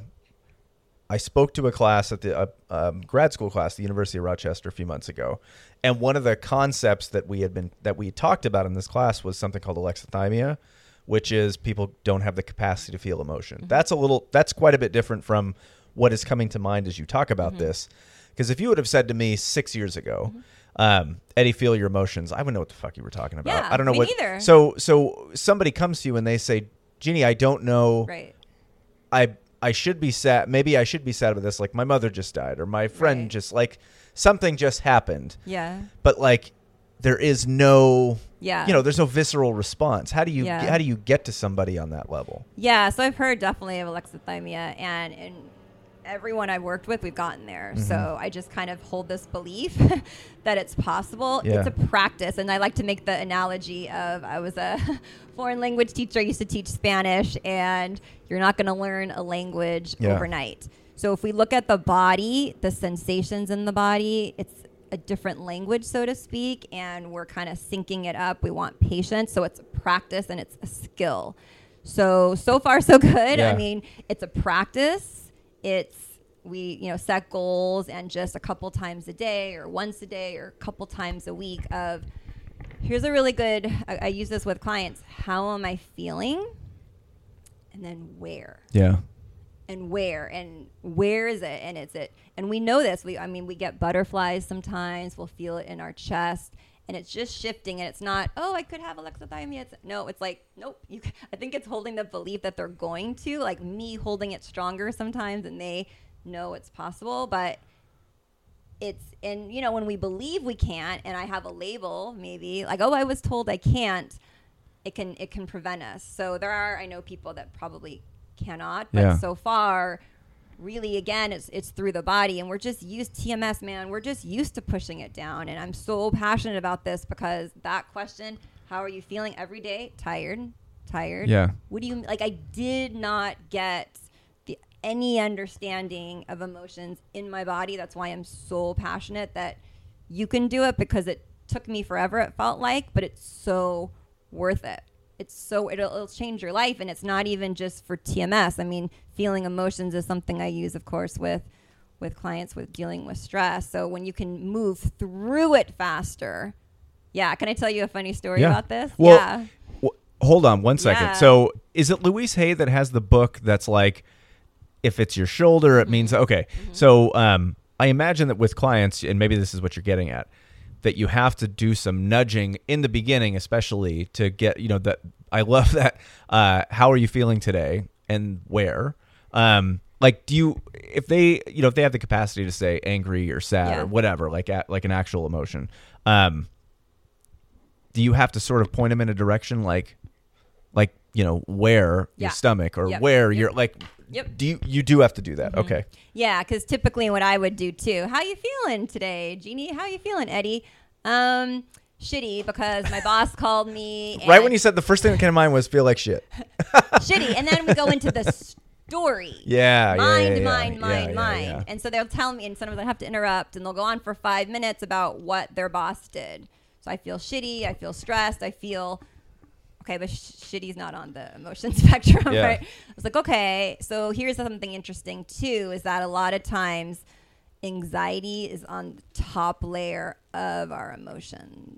I spoke to a class at the uh, um, grad school class at the University of Rochester a few months ago. And one of the concepts that we had been, that we had talked about in this class was something called alexithymia, which is people don't have the capacity to feel emotion. Mm-hmm. That's a little, that's quite a bit different from what is coming to mind as you talk about mm-hmm. this. Because if you would have said to me six years ago, mm-hmm. um, Eddie, feel your emotions, I wouldn't know what the fuck you were talking about. Yeah, I don't know me what. neither. So, so somebody comes to you and they say, Jeannie, I don't know. Right. I, I should be sad. Maybe I should be sad about this. Like my mother just died, or my friend right. just like something just happened. Yeah. But like, there is no, yeah. you know, there's no visceral response. How do you, yeah. how do you get to somebody on that level? Yeah. So I've heard definitely of alexithymia, and, and everyone I've worked with, we've gotten there. Mm-hmm. So I just kind of hold this belief that it's possible. Yeah. It's a practice. And I like to make the analogy of I was a foreign language teacher. I used to teach Spanish, and you're not going to learn a language Yeah. overnight. So if we look at the body, the sensations in the body, it's a different language, so to speak, and we're kind of syncing it up. We want patience. So it's a practice and it's a skill. So, so far, so good. Yeah. I mean, it's a practice. It's we, you know, set goals and just a couple times a day or once a day or a couple times a week of here's a really good, I, I use this with clients. How am I feeling? And then where? Yeah. And where? And where is it? And it's it. And we know this. We, I mean, we get butterflies sometimes. We'll feel it in our chest. And it's just shifting, and it's not, oh, I could have alexithymia. It's, no, it's like, nope. You, I think it's holding the belief that they're going to, like me holding it stronger sometimes, and they know it's possible. But it's, and, you know, when we believe we can't, and I have a label maybe, like, oh, I was told I can't, it can it can prevent us. So there are, I know people that probably cannot, but Yeah. so far, really, again, it's it's through the body, and we're just used T M S, man. We're just used to pushing it down, and I'm so passionate about this because that question, how are you feeling every day? Tired, tired. Yeah. What do you like? I did not get the, any understanding of emotions in my body. That's why I'm so passionate that you can do it because it took me forever. It felt like, but it's so worth it. It's so it'll, it'll change your life, and it's not even just for T M S. I mean, feeling emotions is something I use, of course, with with clients with dealing with stress. So when you can move through it faster, yeah. Can I tell you a funny story Yeah. about this? Well, yeah. w- hold on one second. Yeah. So is it Louise Hay that has the book that's like, if it's your shoulder, it means okay. Mm-hmm. So um, I imagine that with clients, and maybe this is what you're getting at, that you have to do some nudging in the beginning, especially to get, you know, that I love that. Uh, how are you feeling today and where? Um, like, do you, if they, you know, if they have the capacity to say angry or sad Yeah. or whatever, like, at, like an actual emotion, um, do you have to sort of point them in a direction, like, like, you know, where Yeah. your stomach or Yep. where Yep. you're like, Yep. do you, you do have to do that. Mhm. Okay. Yeah, because typically what I would do too. How you feeling today, Jeannie? How you feeling, Eddie? Um, shitty because my boss called me. And Right when you said, the first thing that came to mind was feel like shit. shitty, and then we go into the story. Yeah, yeah, mind, yeah, yeah. mind, Yeah, mind, yeah, mind. yeah. And so they'll tell me, and sometimes I have to interrupt, and they'll go on for five minutes about what their boss did. So I feel shitty, I feel stressed, I feel okay, but sh- shitty's not on the emotion spectrum, Yeah. right? I was like, okay, so here's something interesting too, is that a lot of times anxiety is on the top layer of our emotions.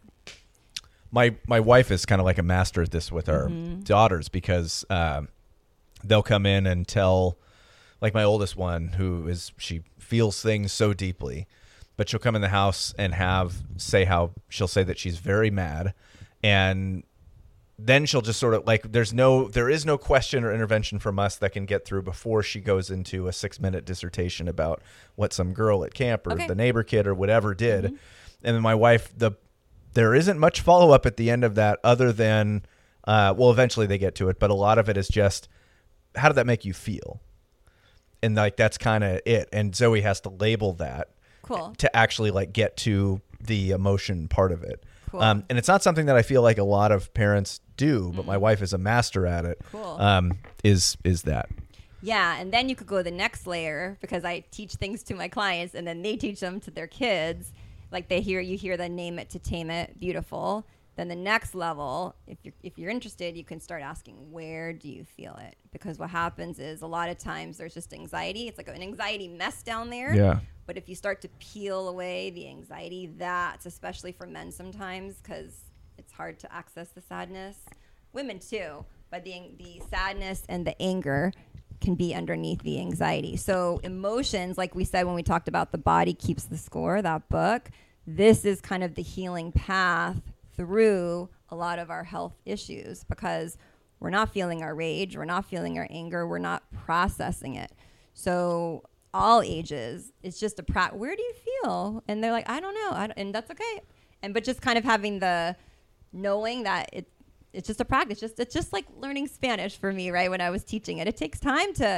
My my wife is kind of like a master at this with our Mm-hmm. daughters because um, they'll come in and tell, like my oldest one, who is she feels things so deeply, but she'll come in the house and have say how she'll say that she's very mad, and then she'll just sort of like there's no there is no question or intervention from us that can get through before she goes into a six minute dissertation about what some girl at camp or Okay. the neighbor kid or whatever did. Mm-hmm. And then my wife, the there isn't much follow up at the end of that other than uh, well, eventually they get to it, but a lot of it is just how did that make you feel? And like that's kind of it. And Zoe has to label that Cool. to actually like get to the emotion part of it. Cool. Um, and it's not something that I feel like a lot of parents do, but my wife is a master at it. Cool. Um, is is that? Yeah, and then you could go the next layer because I teach things to my clients and then they teach them to their kids. Like they hear you hear the name it to tame it, beautiful. Then the next level, if you're if you're interested, you can start asking where do you feel it? Because what happens is a lot of times there's just anxiety. It's like an anxiety mess down there. Yeah. But if you start to peel away the anxiety, that's especially for men sometimes because it's hard to access the sadness. Women too, but the the sadness and the anger can be underneath the anxiety. So emotions, like we said when we talked about The Body Keeps the Score, that book, this is kind of the healing path through a lot of our health issues because we're not feeling our rage, we're not feeling our anger, we're not processing it. So all ages, it's just a pra- where do you feel? And they're like, I don't know, I don't, and that's okay. And but just kind of having the knowing that it it's just a practice. Just it's just like learning Spanish for me, right? When I was teaching it, it takes time to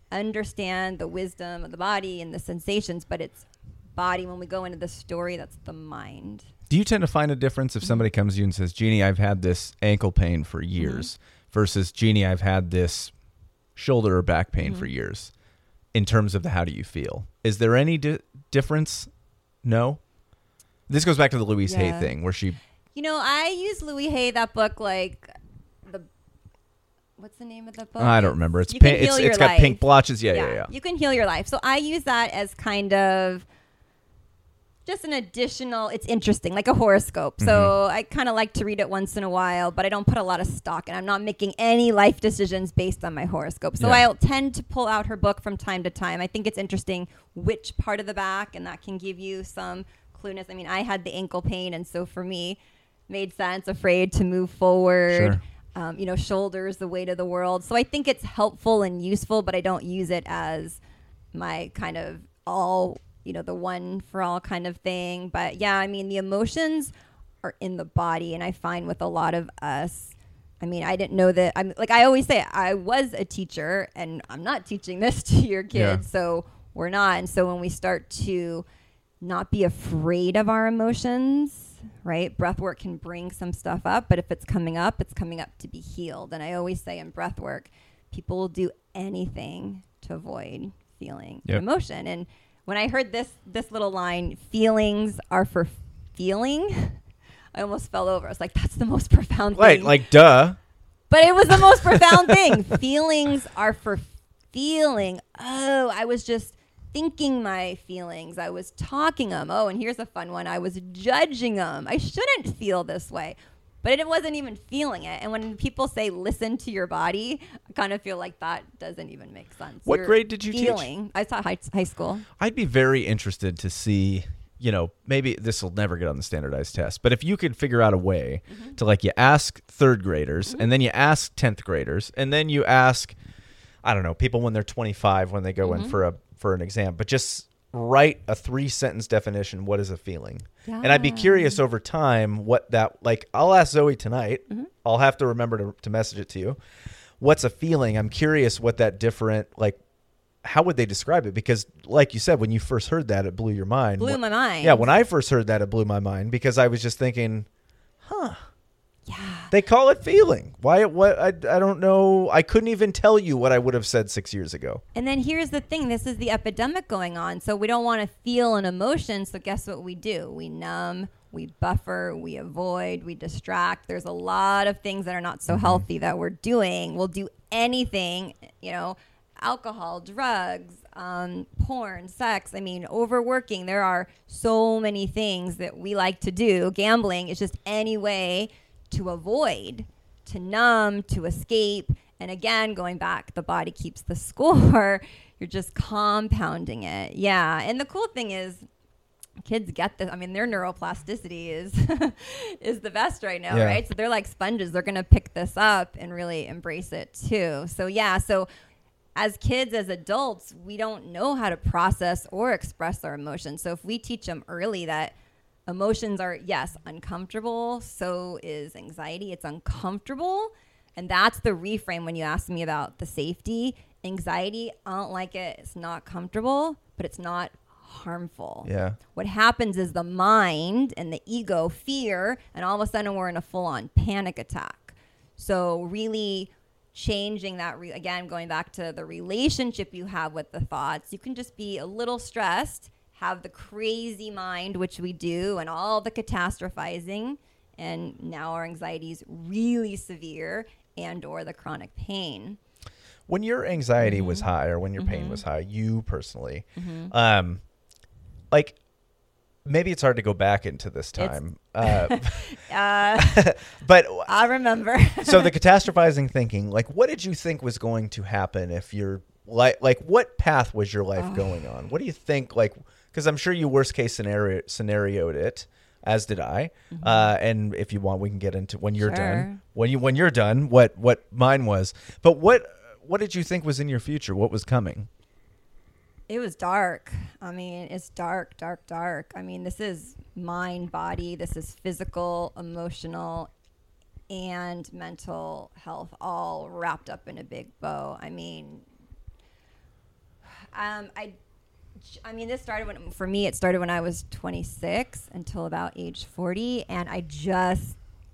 understand the wisdom of the body and the sensations, but it's body. When we go into the story, that's the mind. Do you tend to find a difference if somebody comes to you and says, Jeannie, I've had this ankle pain for years, mm-hmm. versus Jeannie, I've had this shoulder or back pain mm-hmm. for years, in terms of the how do you feel? Is there any di- difference? No? This goes back to the Louise yeah. Hay thing where she... You know, I use Louise Hay, that book, like the... What's the name of the book? I don't remember. It's you pink, can heal it's, your it's got life. pink blotches. Yeah, yeah, yeah, yeah. You can heal your life. So I use that as kind of just an additional, it's interesting, like a horoscope. Mm-hmm. So I kind of like to read it once in a while, but I don't put a lot of stock, and I'm not making any life decisions based on my horoscope. So yeah. I'll tend to pull out her book from time to time. I think it's interesting which part of the back, and that can give you some clueness. I mean, I had the ankle pain, and so for me, made sense, afraid to move forward. Sure. Um, you know, shoulders, the weight of the world. So I think it's helpful and useful, but I don't use it as my kind of all, you know, the one for all kind of thing. But yeah, I mean, the emotions are in the body. And I find with a lot of us, I mean, I didn't know that. I'm like, I always say I was a teacher, and I'm not teaching this to your kids. Yeah. So we're not. And so when we start to not be afraid of our emotions, right? Breath work can bring some stuff up, but if it's coming up, it's coming up to be healed. And I always say in breath work, people will do anything to avoid feeling yep. emotion. And when I heard this this little line, feelings are for feeling, I almost fell over. I was like, that's the most profound right, thing. Like, duh. But it was the most profound thing. Feelings are for feeling. Oh, I was just thinking my feelings. I was talking them. Oh, and here's a fun one. I was judging them. I shouldn't feel this way. But it wasn't even feeling it. And when people say, listen to your body, I kind of feel like that doesn't even make sense. What You're grade did you feeling. teach? I taught high, high school. I'd be very interested to see, you know, maybe this will never get on the standardized test, but if you could figure out a way mm-hmm. to, like, you ask third graders mm-hmm. and then you ask tenth graders and then you ask, I don't know, people when they're twenty-five when they go mm-hmm. in for a for an exam, but just write a three sentence definition. What is a feeling? Yeah. And I'd be curious over time what that, like, I'll ask Zoe tonight. Mm-hmm. I'll have to remember to, to message it to you. What's a feeling? I'm curious what that different, like, how would they describe it? Because like you said, when you first heard that, it blew your mind. Blew when, my mind. Yeah. When I first heard that, it blew my mind because I was just thinking, huh, yeah. They call it feeling. Why? What? I, I don't know. I couldn't even tell you what I would have said six years ago. And then here's the thing. This is the epidemic going on. So we don't want to feel an emotion. So guess what we do? We numb, we buffer, we avoid, we distract. There's a lot of things that are not so mm-hmm. healthy that we're doing. We'll do anything, you know, alcohol, drugs, um, porn, sex. I mean, overworking. There are so many things that we like to do. Gambling is just any way to avoid, to numb, to escape. And again, going back, the body keeps the score. You're just compounding it. Yeah. And the cool thing is kids get this. I mean, their neuroplasticity is is the best right now, yeah. right? So they're like sponges. They're going to pick this up and really embrace it too. So yeah, so as kids, as adults, we don't know how to process or express our emotions. So if we teach them early that emotions are, yes, uncomfortable. So is anxiety. It's uncomfortable. And that's the reframe when you ask me about the safety. Anxiety, I don't like it. It's not comfortable, but it's not harmful. Yeah. What happens is the mind and the ego fear, and all of a sudden we're in a full-on panic attack. So really changing that, re- again, going back to the relationship you have with the thoughts, you can just be a little stressed, have the crazy mind, which we do, and all the catastrophizing, and now our anxiety is really severe, and or the chronic pain. When your anxiety mm-hmm. was high, or when your mm-hmm. pain was high, you personally, mm-hmm. um, like, maybe it's hard to go back into this time, uh, uh, but I remember. So the catastrophizing thinking, like, what did you think was going to happen if you're like, like, what path was your life oh. going on? What do you think, like? Because I'm sure you worst case scenario scenarioed it, as did I. Mm-hmm. Uh, and if you want, we can get into when you're sure. done. When you when you're done, what what mine was. But what what did you think was in your future? What was coming? It was dark. I mean, it's dark, dark, dark. I mean, this is mind, body. This is physical, emotional, and mental health all wrapped up in a big bow. I mean, Um, I, I mean, this started when, for me, it started when I was twenty-six until about age forty. And I just,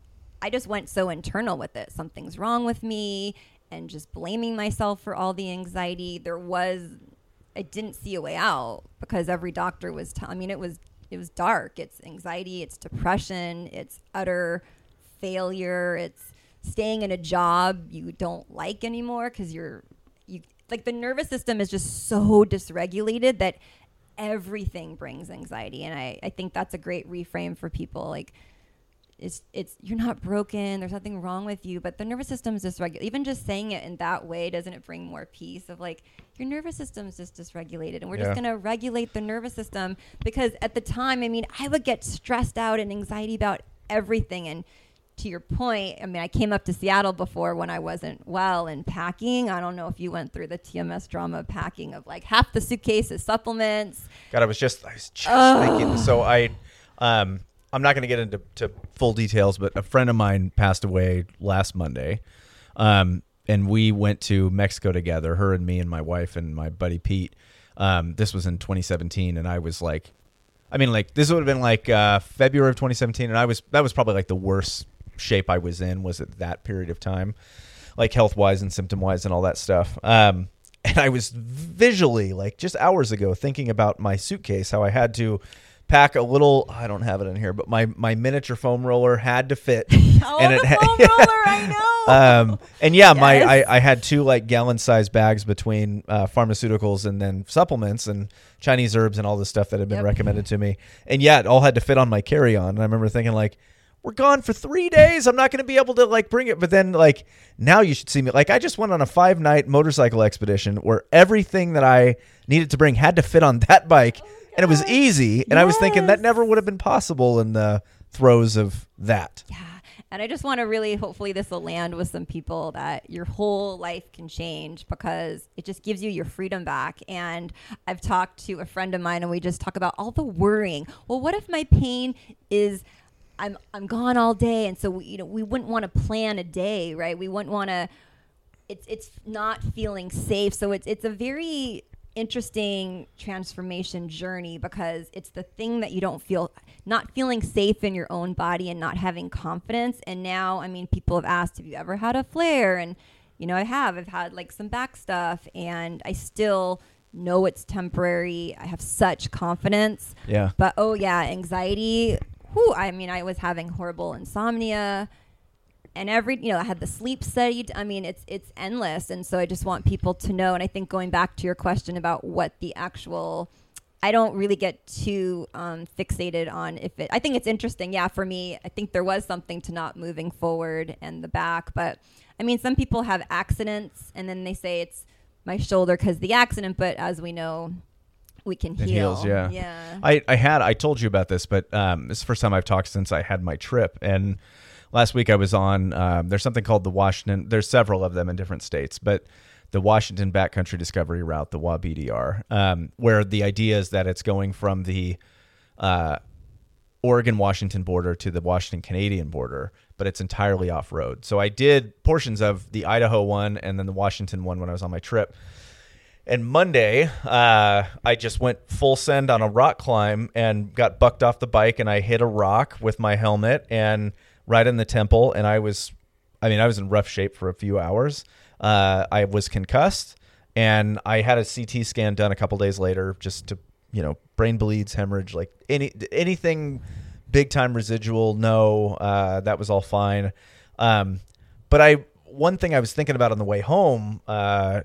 I just went so internal with it. Something's wrong with me, and just blaming myself for all the anxiety. There was, I didn't see a way out because every doctor was telling, I mean, it was, it was dark. It's anxiety, it's depression, it's utter failure. It's staying in a job you don't like anymore because you're, you like the nervous system is just so dysregulated that everything brings anxiety. And I, I think that's a great reframe for people. Like, it's, it's, you're not broken. There's nothing wrong with you, but the nervous system is dysregulated. Even just saying it in that way, doesn't it bring more peace of like, your nervous system is just dysregulated, and we're yeah. just going to regulate the nervous system. Because at the time, I mean, I would get stressed out and anxiety about everything. And to your point, I mean, I came up to Seattle before when I wasn't well and packing. I don't know if you went through the T M S drama of packing of like half the suitcase is supplements. God, I was just, I was just oh. thinking. So I, um, I'm not going to get into to full details, but a friend of mine passed away last Monday. Um, and we went to Mexico together, her and me and my wife and my buddy Pete. Um, this was in twenty seventeen. And I was like, I mean, like this would have been like, uh, February of twenty seventeen. And I was, that was probably like the worst shape I was in was at that period of time, like health wise and symptom wise and all that stuff. Um, and I was visually like just hours ago thinking about my suitcase, how I had to pack a little, I don't have it in here, but my, my miniature foam roller had to fit. Oh, and the it ha- foam roller, I know. Um, and yeah, yes. my, I, I had two like gallon size bags between uh, pharmaceuticals and then supplements and Chinese herbs and all this stuff that had been yep. recommended to me. And yeah, it all had to fit on my carry-on. And I remember thinking like, we're gone for three days. I'm not going to be able to like bring it. But then like now you should see me. Like I just went on a five night motorcycle expedition where everything that I needed to bring had to fit on that bike. Oh, and it was easy. And yes. I was thinking that never would have been possible in the throes of that. Yeah. And I just want to really, hopefully this will land with some people that your whole life can change because it just gives you your freedom back. And I've talked to a friend of mine and we just talk about all the worrying. Well, what if my pain is I'm I'm gone all day, and so we, you know we wouldn't want to plan a day, right? We wouldn't want to. It's it's not feeling safe, so it's it's a very interesting transformation journey because it's the thing that you don't feel, not feeling safe in your own body and not having confidence. And now, I mean, people have asked, have you ever had a flare? And you know, I have. I've had like some back stuff, and I still know it's temporary. I have such confidence. Yeah. But oh yeah, anxiety. Whew, I mean, I was having horrible insomnia, and every, you know, I had the sleep studied. I mean, it's it's endless. And so I just want people to know. And I think going back to your question about what the actual, I don't really get too um, fixated on if it, I think it's interesting. Yeah, for me, I think there was something to not moving forward and the back. But I mean, some people have accidents and then they say it's my shoulder because the accident. But as we know, we can it heal. Heals, yeah. Yeah. I, I had, I told you about this, but um, this is the first time I've talked since I had my trip. And last week I was on, um, there's something called the Washington, there's several of them in different states, but the Washington Backcountry Discovery Route, the W A B D R, um, where the idea is that it's going from the uh, Oregon-Washington border to the Washington-Canadian border, but it's entirely off-road. So I did portions of the Idaho one and then the Washington one when I was on my trip. And Monday, uh, I just went full send on a rock climb and got bucked off the bike, and I hit a rock with my helmet and right in the temple. And I was, I mean, I was in rough shape for a few hours. Uh, I was concussed, and I had a C T scan done a couple days later just to, you know, brain bleeds, hemorrhage, like any anything big time residual. No, uh, that was all fine. Um, but I, one thing I was thinking about on the way home, uh,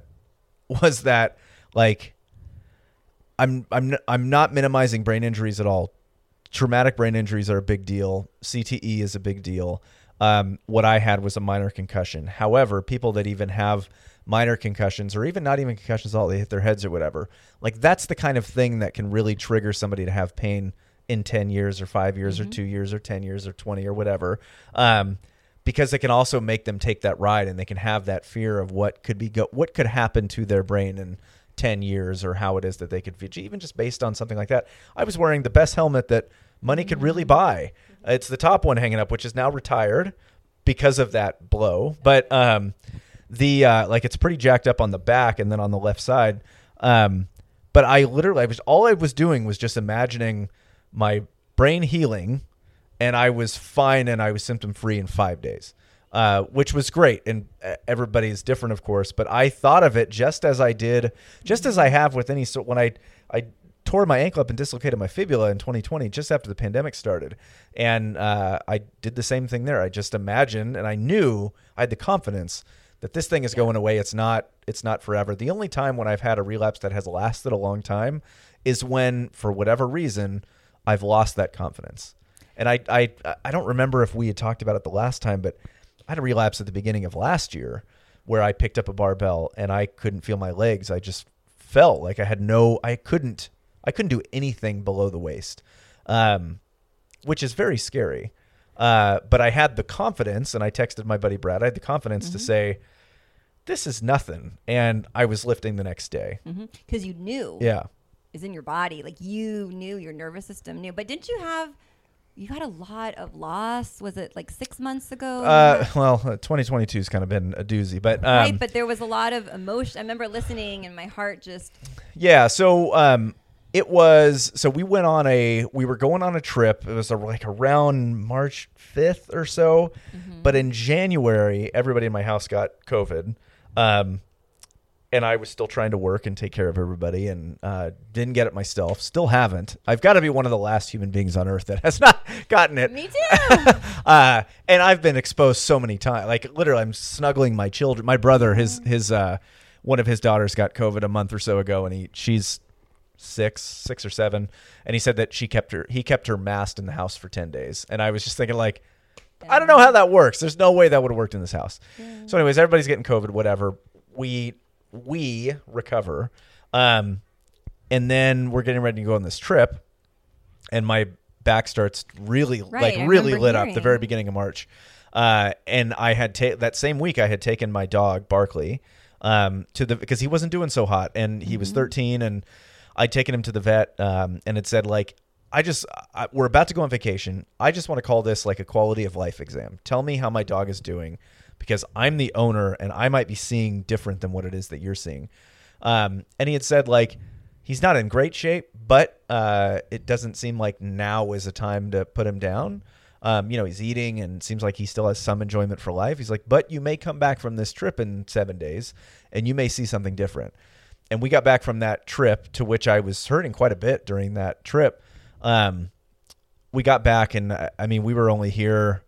was that like I'm I'm I'm not minimizing brain injuries at all. Traumatic brain injuries are a big deal. C T E is a big deal. Um, what I had was a minor concussion. However, people that even have minor concussions or even not even concussions at all, they hit their heads or whatever, like that's the kind of thing that can really trigger somebody to have pain in ten years or five years mm-hmm. or two years or ten years or twenty or whatever. Um, Because it can also make them take that ride, and they can have that fear of what could be go- what could happen to their brain in ten years, or how it is that they could feel, even just based on something like that. I was wearing the best helmet that money could really buy. It's the top one hanging up, which is now retired because of that blow. But um, the uh, like it's pretty jacked up on the back and then on the left side. Um, but I literally, I was all I was doing was just imagining my brain healing, and I was fine, and I was symptom free in five days, uh, which was great. And everybody is different, of course, but I thought of it just as I did, just as I have with any sort. When I I tore my ankle up and dislocated my fibula in twenty twenty, just after the pandemic started, and uh, I did the same thing there. I just imagined, and I knew I had the confidence that this thing is going away. It's not. It's not forever. The only time when I've had a relapse that has lasted a long time is when, for whatever reason, I've lost that confidence. And I, I, I don't remember if we had talked about it the last time, but I had a relapse at the beginning of last year where I picked up a barbell and I couldn't feel my legs. I just felt like I had no. I couldn't. I couldn't do anything below the waist, um, which is very scary. Uh, but I had the confidence, and I texted my buddy Brad. I had the confidence mm-hmm. to say, this is nothing. And I was lifting the next day. Because mm-hmm. you knew. Yeah. Is in your body. Like you knew, your nervous system knew. But didn't you have, you had a lot of loss? Was it like six months ago? Uh, well, uh, twenty twenty-two has kind of been a doozy. But, um, right, but there was a lot of emotion. I remember listening and my heart just. Yeah, so um, it was, so we went on a, we were going on a trip. It was a, like around March fifth or so. Mm-hmm. But in January, everybody in my house got COVID. Um, and I was still trying to work and take care of everybody, and uh, didn't get it myself. Still haven't. I've got to be one of the last human beings on earth that has not gotten it. Me too. uh, and I've been exposed so many times. Like literally, I'm snuggling my children. My brother, his his uh, one of his daughters got COVID a month or so ago, and he she's six, six or seven, and he said that she kept her he kept her masked in the house for ten days, and I was just thinking like. I don't know how that works. There's no way that would have worked in this house. Yeah. So anyways, everybody's getting COVID, whatever. We we recover. Um, and then we're getting ready to go on this trip. And my back starts really, right, like I really lit hearing. up the very beginning of March. Uh, and I had ta- that same week I had taken my dog, Barkley, um, to the because he wasn't doing so hot. And he mm-hmm. was thirteen. And I'd taken him to the vet um, and it said, like, I just, I, we're about to go on vacation. I just want to call this like a quality of life exam. Tell me how my dog is doing because I'm the owner and I might be seeing different than what it is that you're seeing. Um, and he had said like, he's not in great shape, but uh, it doesn't seem like now is a time to put him down. Um, you know, he's eating and seems like he still has some enjoyment for life. He's like, but you may come back from this trip in seven days and you may see something different. And we got back from that trip, to which I was hurting quite a bit during that trip. Um, we got back and I mean, we were only here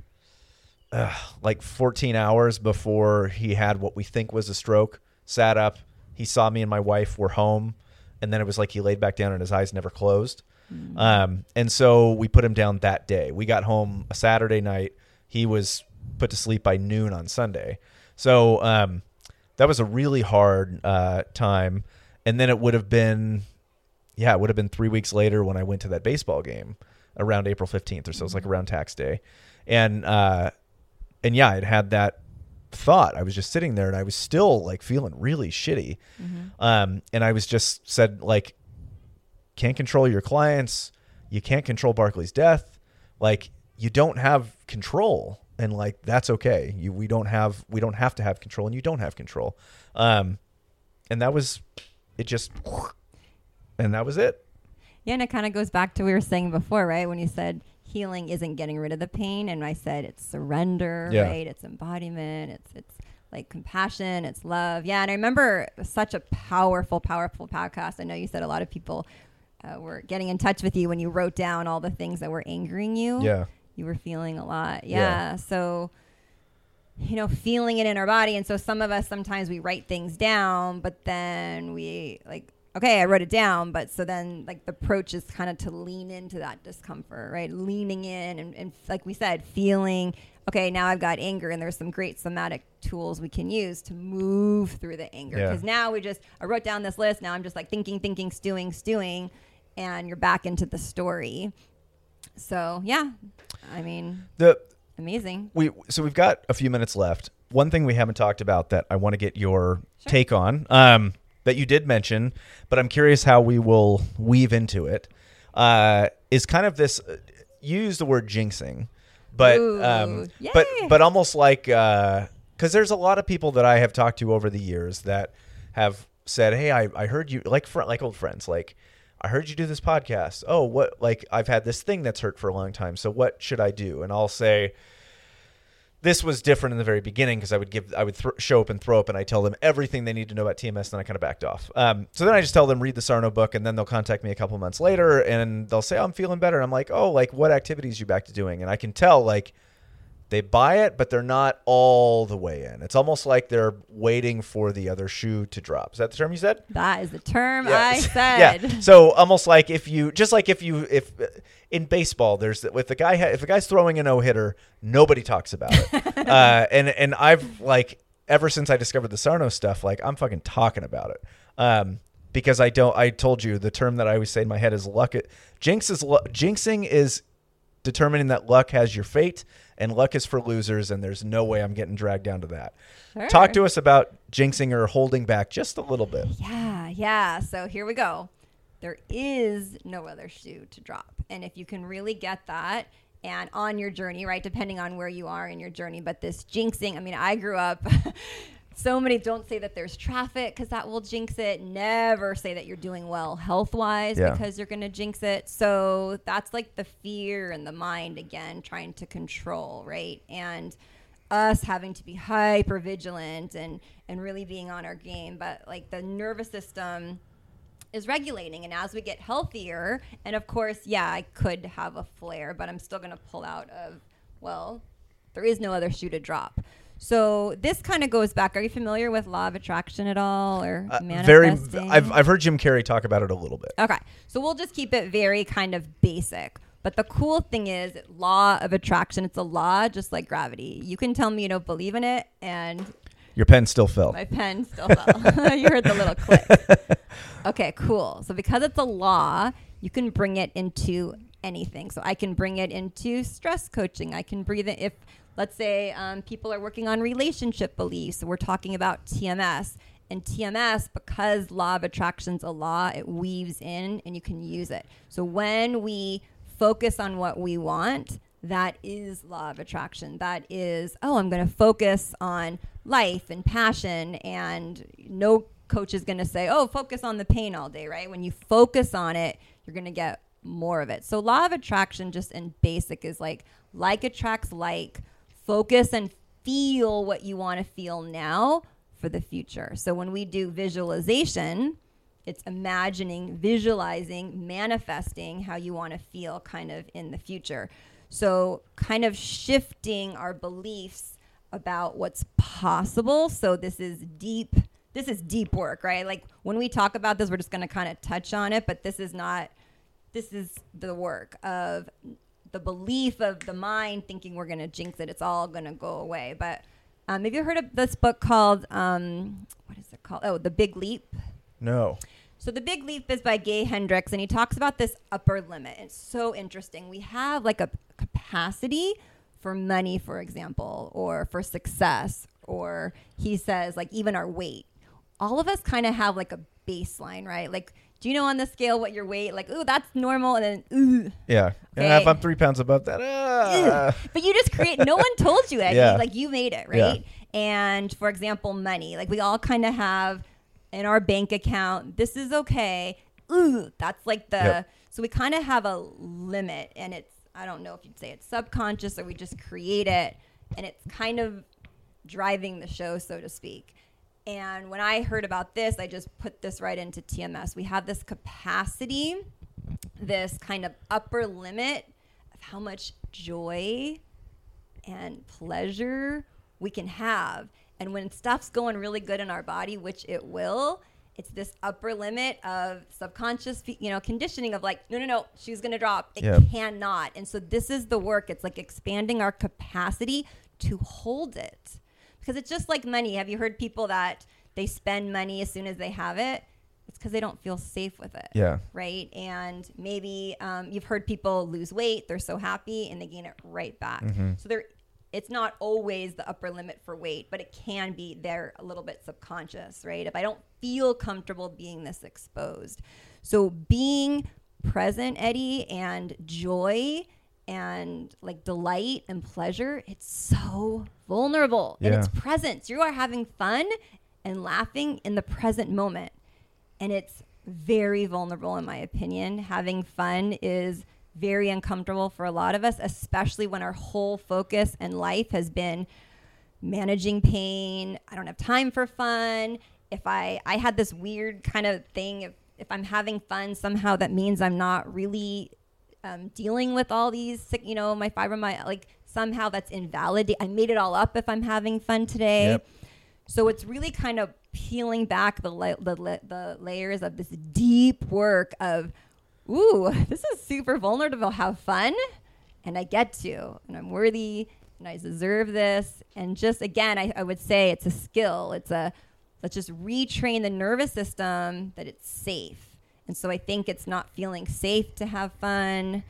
uh, like fourteen hours before he had what we think was a stroke. Sat up, he saw me and my wife were home, and then it was like he laid back down and his eyes never closed. Mm-hmm. Um, and so we put him down that day. We got home a Saturday night. He was put to sleep by noon on Sunday. So um, that was a really hard uh, time. And then it would have been... Yeah, it would have been three weeks later when I went to that baseball game around April fifteenth or so. It was like around tax day. And, uh, and yeah, I'd had that thought. I was just sitting there and I was still like feeling really shitty. Mm-hmm. Um, and I was just said like, can't control your clients. You can't control Barkley's death. Like you don't have control, and like, that's okay. You, we don't have, we don't have to have control, and you don't have control. Um, and that was, it just, and that was it. Yeah, and it kind of goes back to what we were saying before, right? When you said healing isn't getting rid of the pain, and I said it's surrender, yeah. right? It's embodiment. It's it's like compassion. It's love. Yeah, and I remember such a powerful, powerful podcast. I know you said a lot of people uh, were getting in touch with you when you wrote down all the things that were angering you. Yeah, you were feeling a lot. Yeah, yeah. So, you know, feeling it in our body, and so some of us sometimes we write things down, but then we like. Okay, I wrote it down, but so then like the approach is kind of to lean into that discomfort, right? Leaning in and, and like we said, feeling, okay, now I've got anger, and there's some great somatic tools we can use to move through the anger. Because yeah. now we just, I wrote down this list, now I'm just like thinking, thinking, stewing, stewing, and you're back into the story. So yeah, I mean, the amazing. We So we've got a few minutes left. One thing we haven't talked about that I want to get your sure. take on, um, that you did mention, but I'm curious how we will weave into it, uh, is kind of this, uh, you use the word jinxing, but, Ooh, um, but, but almost like, uh, cause there's a lot of people that I have talked to over the years that have said, hey, I, I heard you, like fr- like old friends, like, I heard you do this podcast. Oh, what, like, I've had this thing that's hurt for a long time. So what should I do? And I'll say, this was different in the very beginning because I would give, I would th- show up and throw up and I tell them everything they need to know about T M S. And then I kind of backed off. Um, so then I just tell them, read the Sarno book, and then they'll contact me a couple months later and they'll say, oh, I'm feeling better. I'm like, oh, like what activities you back to doing? And I can tell, like, they buy it, but they're not all the way in. It's almost like they're waiting for the other shoe to drop. Is that the term you said? That is the term Yes. I said. Yeah. So almost like if you, just like if you, if in baseball, there's if the guy, if a guy's throwing a no hitter, nobody talks about it. uh, and and I've like ever since I discovered the Sarno stuff, like I'm fucking talking about it. Um, because I don't. I told you the term that I always say in my head is luck. Jinx is jinxing is determining that luck has your fate. And luck is for losers, and there's no way I'm getting dragged down to that. Sure. Talk to us about jinxing or holding back just a little bit. Yeah, yeah. So here we go. There is no other shoe to drop. And if you can really get that, and on your journey, right, depending on where you are in your journey, but this jinxing, I mean, I grew up... So many don't say that there's traffic because that will jinx it. Never say that you're doing well health-wise yeah. because you're going to jinx it. So that's like the fear in the mind, again, trying to control, right? And us having to be hyper vigilant and, and really being on our game. But like the nervous system is regulating. And as we get healthier, and of course, yeah, I could have a flare, but I'm still going to pull out of, well, there is no other shoe to drop. So this kind of goes back. Are you familiar with law of attraction at all, or uh, manifesting? Very. I've I've heard Jim Carrey talk about it a little bit. Okay, so we'll just keep it very kind of basic. But the cool thing is, law of attraction. It's a law, just like gravity. You can tell me you don't believe in it, and your pen still fell. My pen still fell. You heard the little click. Okay, cool. So because it's a law, you can bring it into anything. So I can bring it into stress coaching. I can breathe it if. Let's say um, people are working on relationship beliefs. So we're talking about T M S. And T M S, because law of attraction's a law, it weaves in and you can use it. So when we focus on what we want, that is law of attraction. That is, oh, I'm going to focus on life and passion. And no coach is going to say, oh, focus on the pain all day, right? When you focus on it, you're going to get more of it. So law of attraction, just in basic, is like, like attracts like. Focus and feel what you want to feel now for the future. So when we do visualization, it's imagining, visualizing, manifesting how you want to feel kind of in the future. So kind of shifting our beliefs about what's possible. So this is deep, this is deep work, right? Like when we talk about this, we're just going to kind of touch on it, but this is not, this is the work of the belief of the mind thinking we're going to jinx it. It's all going to go away. But um, have you heard of this book called, um, what is it called? Oh, The Big Leap. No. So The Big Leap is by Gay Hendricks, and he talks about this upper limit. It's so interesting. We have like a capacity for money, for example, or for success, or he says like even our weight. All of us kind of have like a baseline, right? Like, do you know on the scale what your weight, like, ooh, that's normal, and then, ooh. Yeah. Okay. And if I'm three pounds above that, ah. But you just create, no one told you it. Yeah. Like, you made it, right? Yeah. And, for example, money. Like, we all kind of have in our bank account, this is okay. Ooh, that's like the, yep. So we kind of have a limit, and it's, I don't know if you'd say it's subconscious or we just create it, and it's kind of driving the show, so to speak. And when I heard about this, I just put this right into T M S. We have this capacity, this kind of upper limit of how much joy and pleasure we can have. And when stuff's going really good in our body, which it will, it's this upper limit of subconscious, you know, conditioning of like, no, no, no, shoe's going to drop. It yep. cannot. And so this is the work. It's like expanding our capacity to hold it. Because it's just like money. Have you heard people that they spend money as soon as they have it? It's because they don't feel safe with it. Yeah. Right? And maybe um, you've heard people lose weight. They're so happy and they gain it right back. Mm-hmm. So they're, it's not always the upper limit for weight, but it can be there a little bit subconscious, right? If I don't feel comfortable being this exposed. So being present, Eddie, and joy and like delight and pleasure, it's so vulnerable. Yeah. And it's presence. You are having fun and laughing in the present moment. And it's very vulnerable, in my opinion. Having fun is very uncomfortable for a lot of us, especially when our whole focus in life has been managing pain. I don't have time for fun. If I, I had this weird kind of thing, if, if I'm having fun, somehow that means I'm not really um, dealing with all these, sick, you know, my fibromyalgia, like somehow that's invalid. I made it all up if I'm having fun today. Yep. So it's really kind of peeling back the, la- the, la- the layers of this deep work of, ooh, this is super vulnerable. Have fun, and I get to, and I'm worthy, and I deserve this. And just again, I, I would say it's a skill. It's a let's just retrain the nervous system that it's safe. And so I think it's not feeling safe to have fun.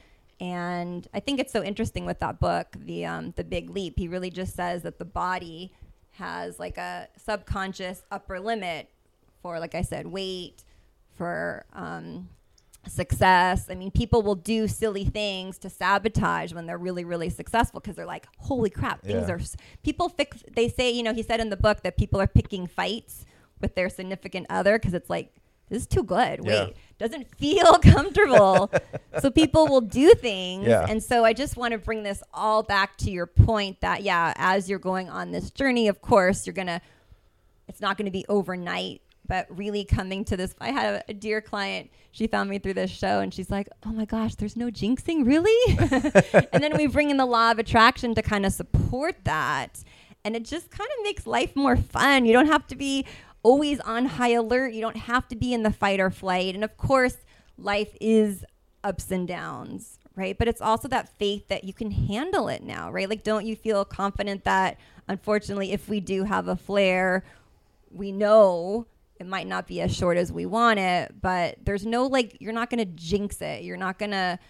And I think it's so interesting with that book, the um, the Big Leap. He really just says that the body has like a subconscious upper limit for, like I said, weight, for um, success. I mean, people will do silly things to sabotage when they're really, really successful because they're like, holy crap, things Yeah. are, s- people fix, they say, you know, he said in the book that people are picking fights with their significant other because it's like, this is too good. Yeah. Wait, doesn't feel comfortable. So people will do things. Yeah. And so I just want to bring this all back to your point that, yeah, as you're going on this journey, of course, you're going to, it's not going to be overnight, but really coming to this. I had a, a dear client. She found me through this show and she's like, oh my gosh, there's no jinxing, really? And then we bring in the law of attraction to kind of support that. And it just kind of makes life more fun. You don't have to be always on high alert. You don't have to be in the fight or flight. And of course, life is ups and downs, right? But it's also that faith that you can handle it now, right? Like, don't you feel confident that, unfortunately, if we do have a flare, we know it might not be as short as we want it, but there's no, like, you're not going to jinx it. You're not going to,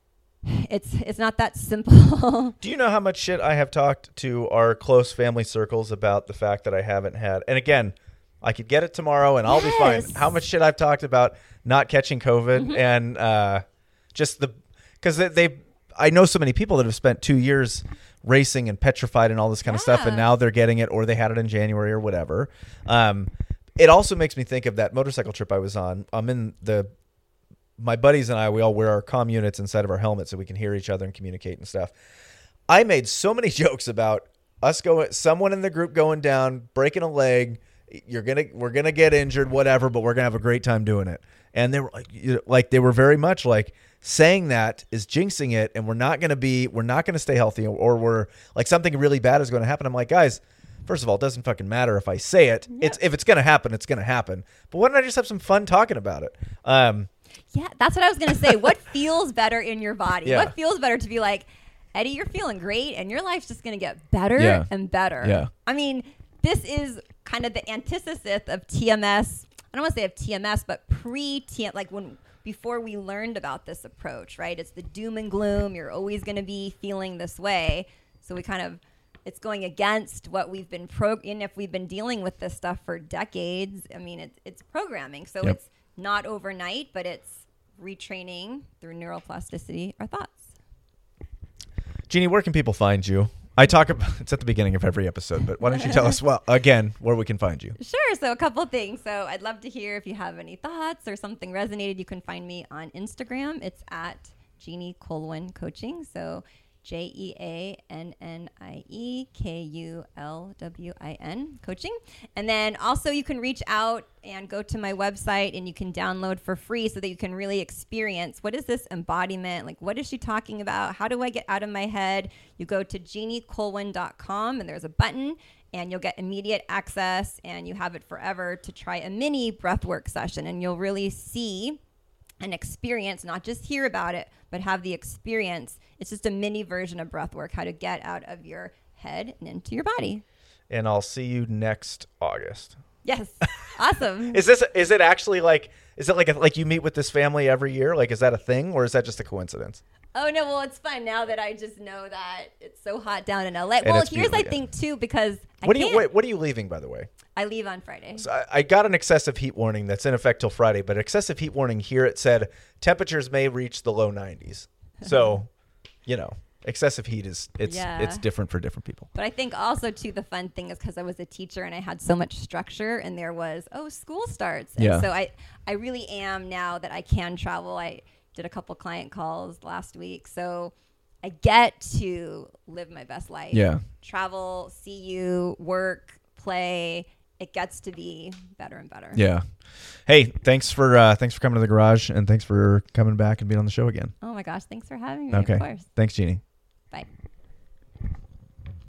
it's it's not that simple. Do you know how much shit I have talked to our close family circles about the fact that I haven't had, and again, I could get it tomorrow and I'll Yes. be fine. How much shit I've talked about not catching COVID Mm-hmm. and uh, just the, because they, they, I know so many people that have spent two years racing and petrified and all this kind of stuff, and Yeah. now they're getting it or they had it in January or whatever. Um, it also makes me think of that motorcycle trip I was on. I'm in the, my buddies and I, we all wear our comm units inside of our helmets so we can hear each other and communicate and stuff. I made so many jokes about us going, someone in the group going down, breaking a leg. You're gonna, we're gonna get injured, whatever, but we're gonna have a great time doing it. And they were like, you know, like they were very much like saying that is jinxing it, and we're not gonna be, we're not gonna stay healthy, or we're like something really bad is going to happen. I'm like, guys, first of all, it doesn't fucking matter if I say it. Yeah. It's if it's gonna happen, it's gonna happen. But why don't I just have some fun talking about it? Um, Yeah, that's what I was going to say. What feels better in your body? Yeah. What feels better to be like, Eddie, you're feeling great and your life's just going to get better Yeah. and better. Yeah. I mean, this is kind of the antithesis of T M S. I don't want to say of T M S, but pre-T M S, like when before we learned about this approach, right? It's the doom and gloom. You're always going to be feeling this way. So we kind of, it's going against what we've been pro. And if we've been dealing with this stuff for decades, I mean, it's it's programming. So Yep. it's not overnight, but it's retraining through neuroplasticity our thoughts. Jeannie, where can people find you? I talk about, it's at the beginning of every episode, but why don't you tell us, well, again, where we can find you? Sure. So a couple of things. So I'd love to hear if you have any thoughts or something resonated. You can find me on Instagram. It's at Jeannie Colwin Coaching. So J E A N N I E K U L W I N Coaching. And then also you can reach out and go to my website and you can download for free so that you can really experience what is this embodiment? Like, what is she talking about? How do I get out of my head? You go to jeannie colwin dot com and there's a button and you'll get immediate access and you have it forever to try a mini breathwork session, and you'll really see an experience, not just hear about it, but have the experience. It's just a mini version of breathwork, how to get out of your head and into your body. And I'll see you next August. Yes. Awesome. Is this, is it actually like, is it like, a, like you meet with this family every year? Like, is that a thing, or is that just a coincidence? Oh, no. Well, it's fun now that I just know that it's so hot down in L A. And Well, it's here's, I beautiful, yeah. think, too, because I What do can't. you, wait, what are you leaving, by the way? I leave on Friday. So I, I got an excessive heat warning that's in effect till Friday, but excessive heat warning here, it said temperatures may reach the low nineties. So, you know. excessive heat is it's Yeah. it's different for different people. But I think also too the fun thing is because I was a teacher and I had so much structure, and there was oh school starts, and Yeah. so I I really am now that I can travel. I did a couple client calls last week, so I get to live my best life. Yeah. Travel, see you, work, play. It gets to be better and better. Yeah. Hey, thanks for uh, thanks for coming to the garage, and thanks for coming back and being on the show again. Oh my gosh, thanks for having me. Okay. Of course. Thanks, Jeannie. Bye.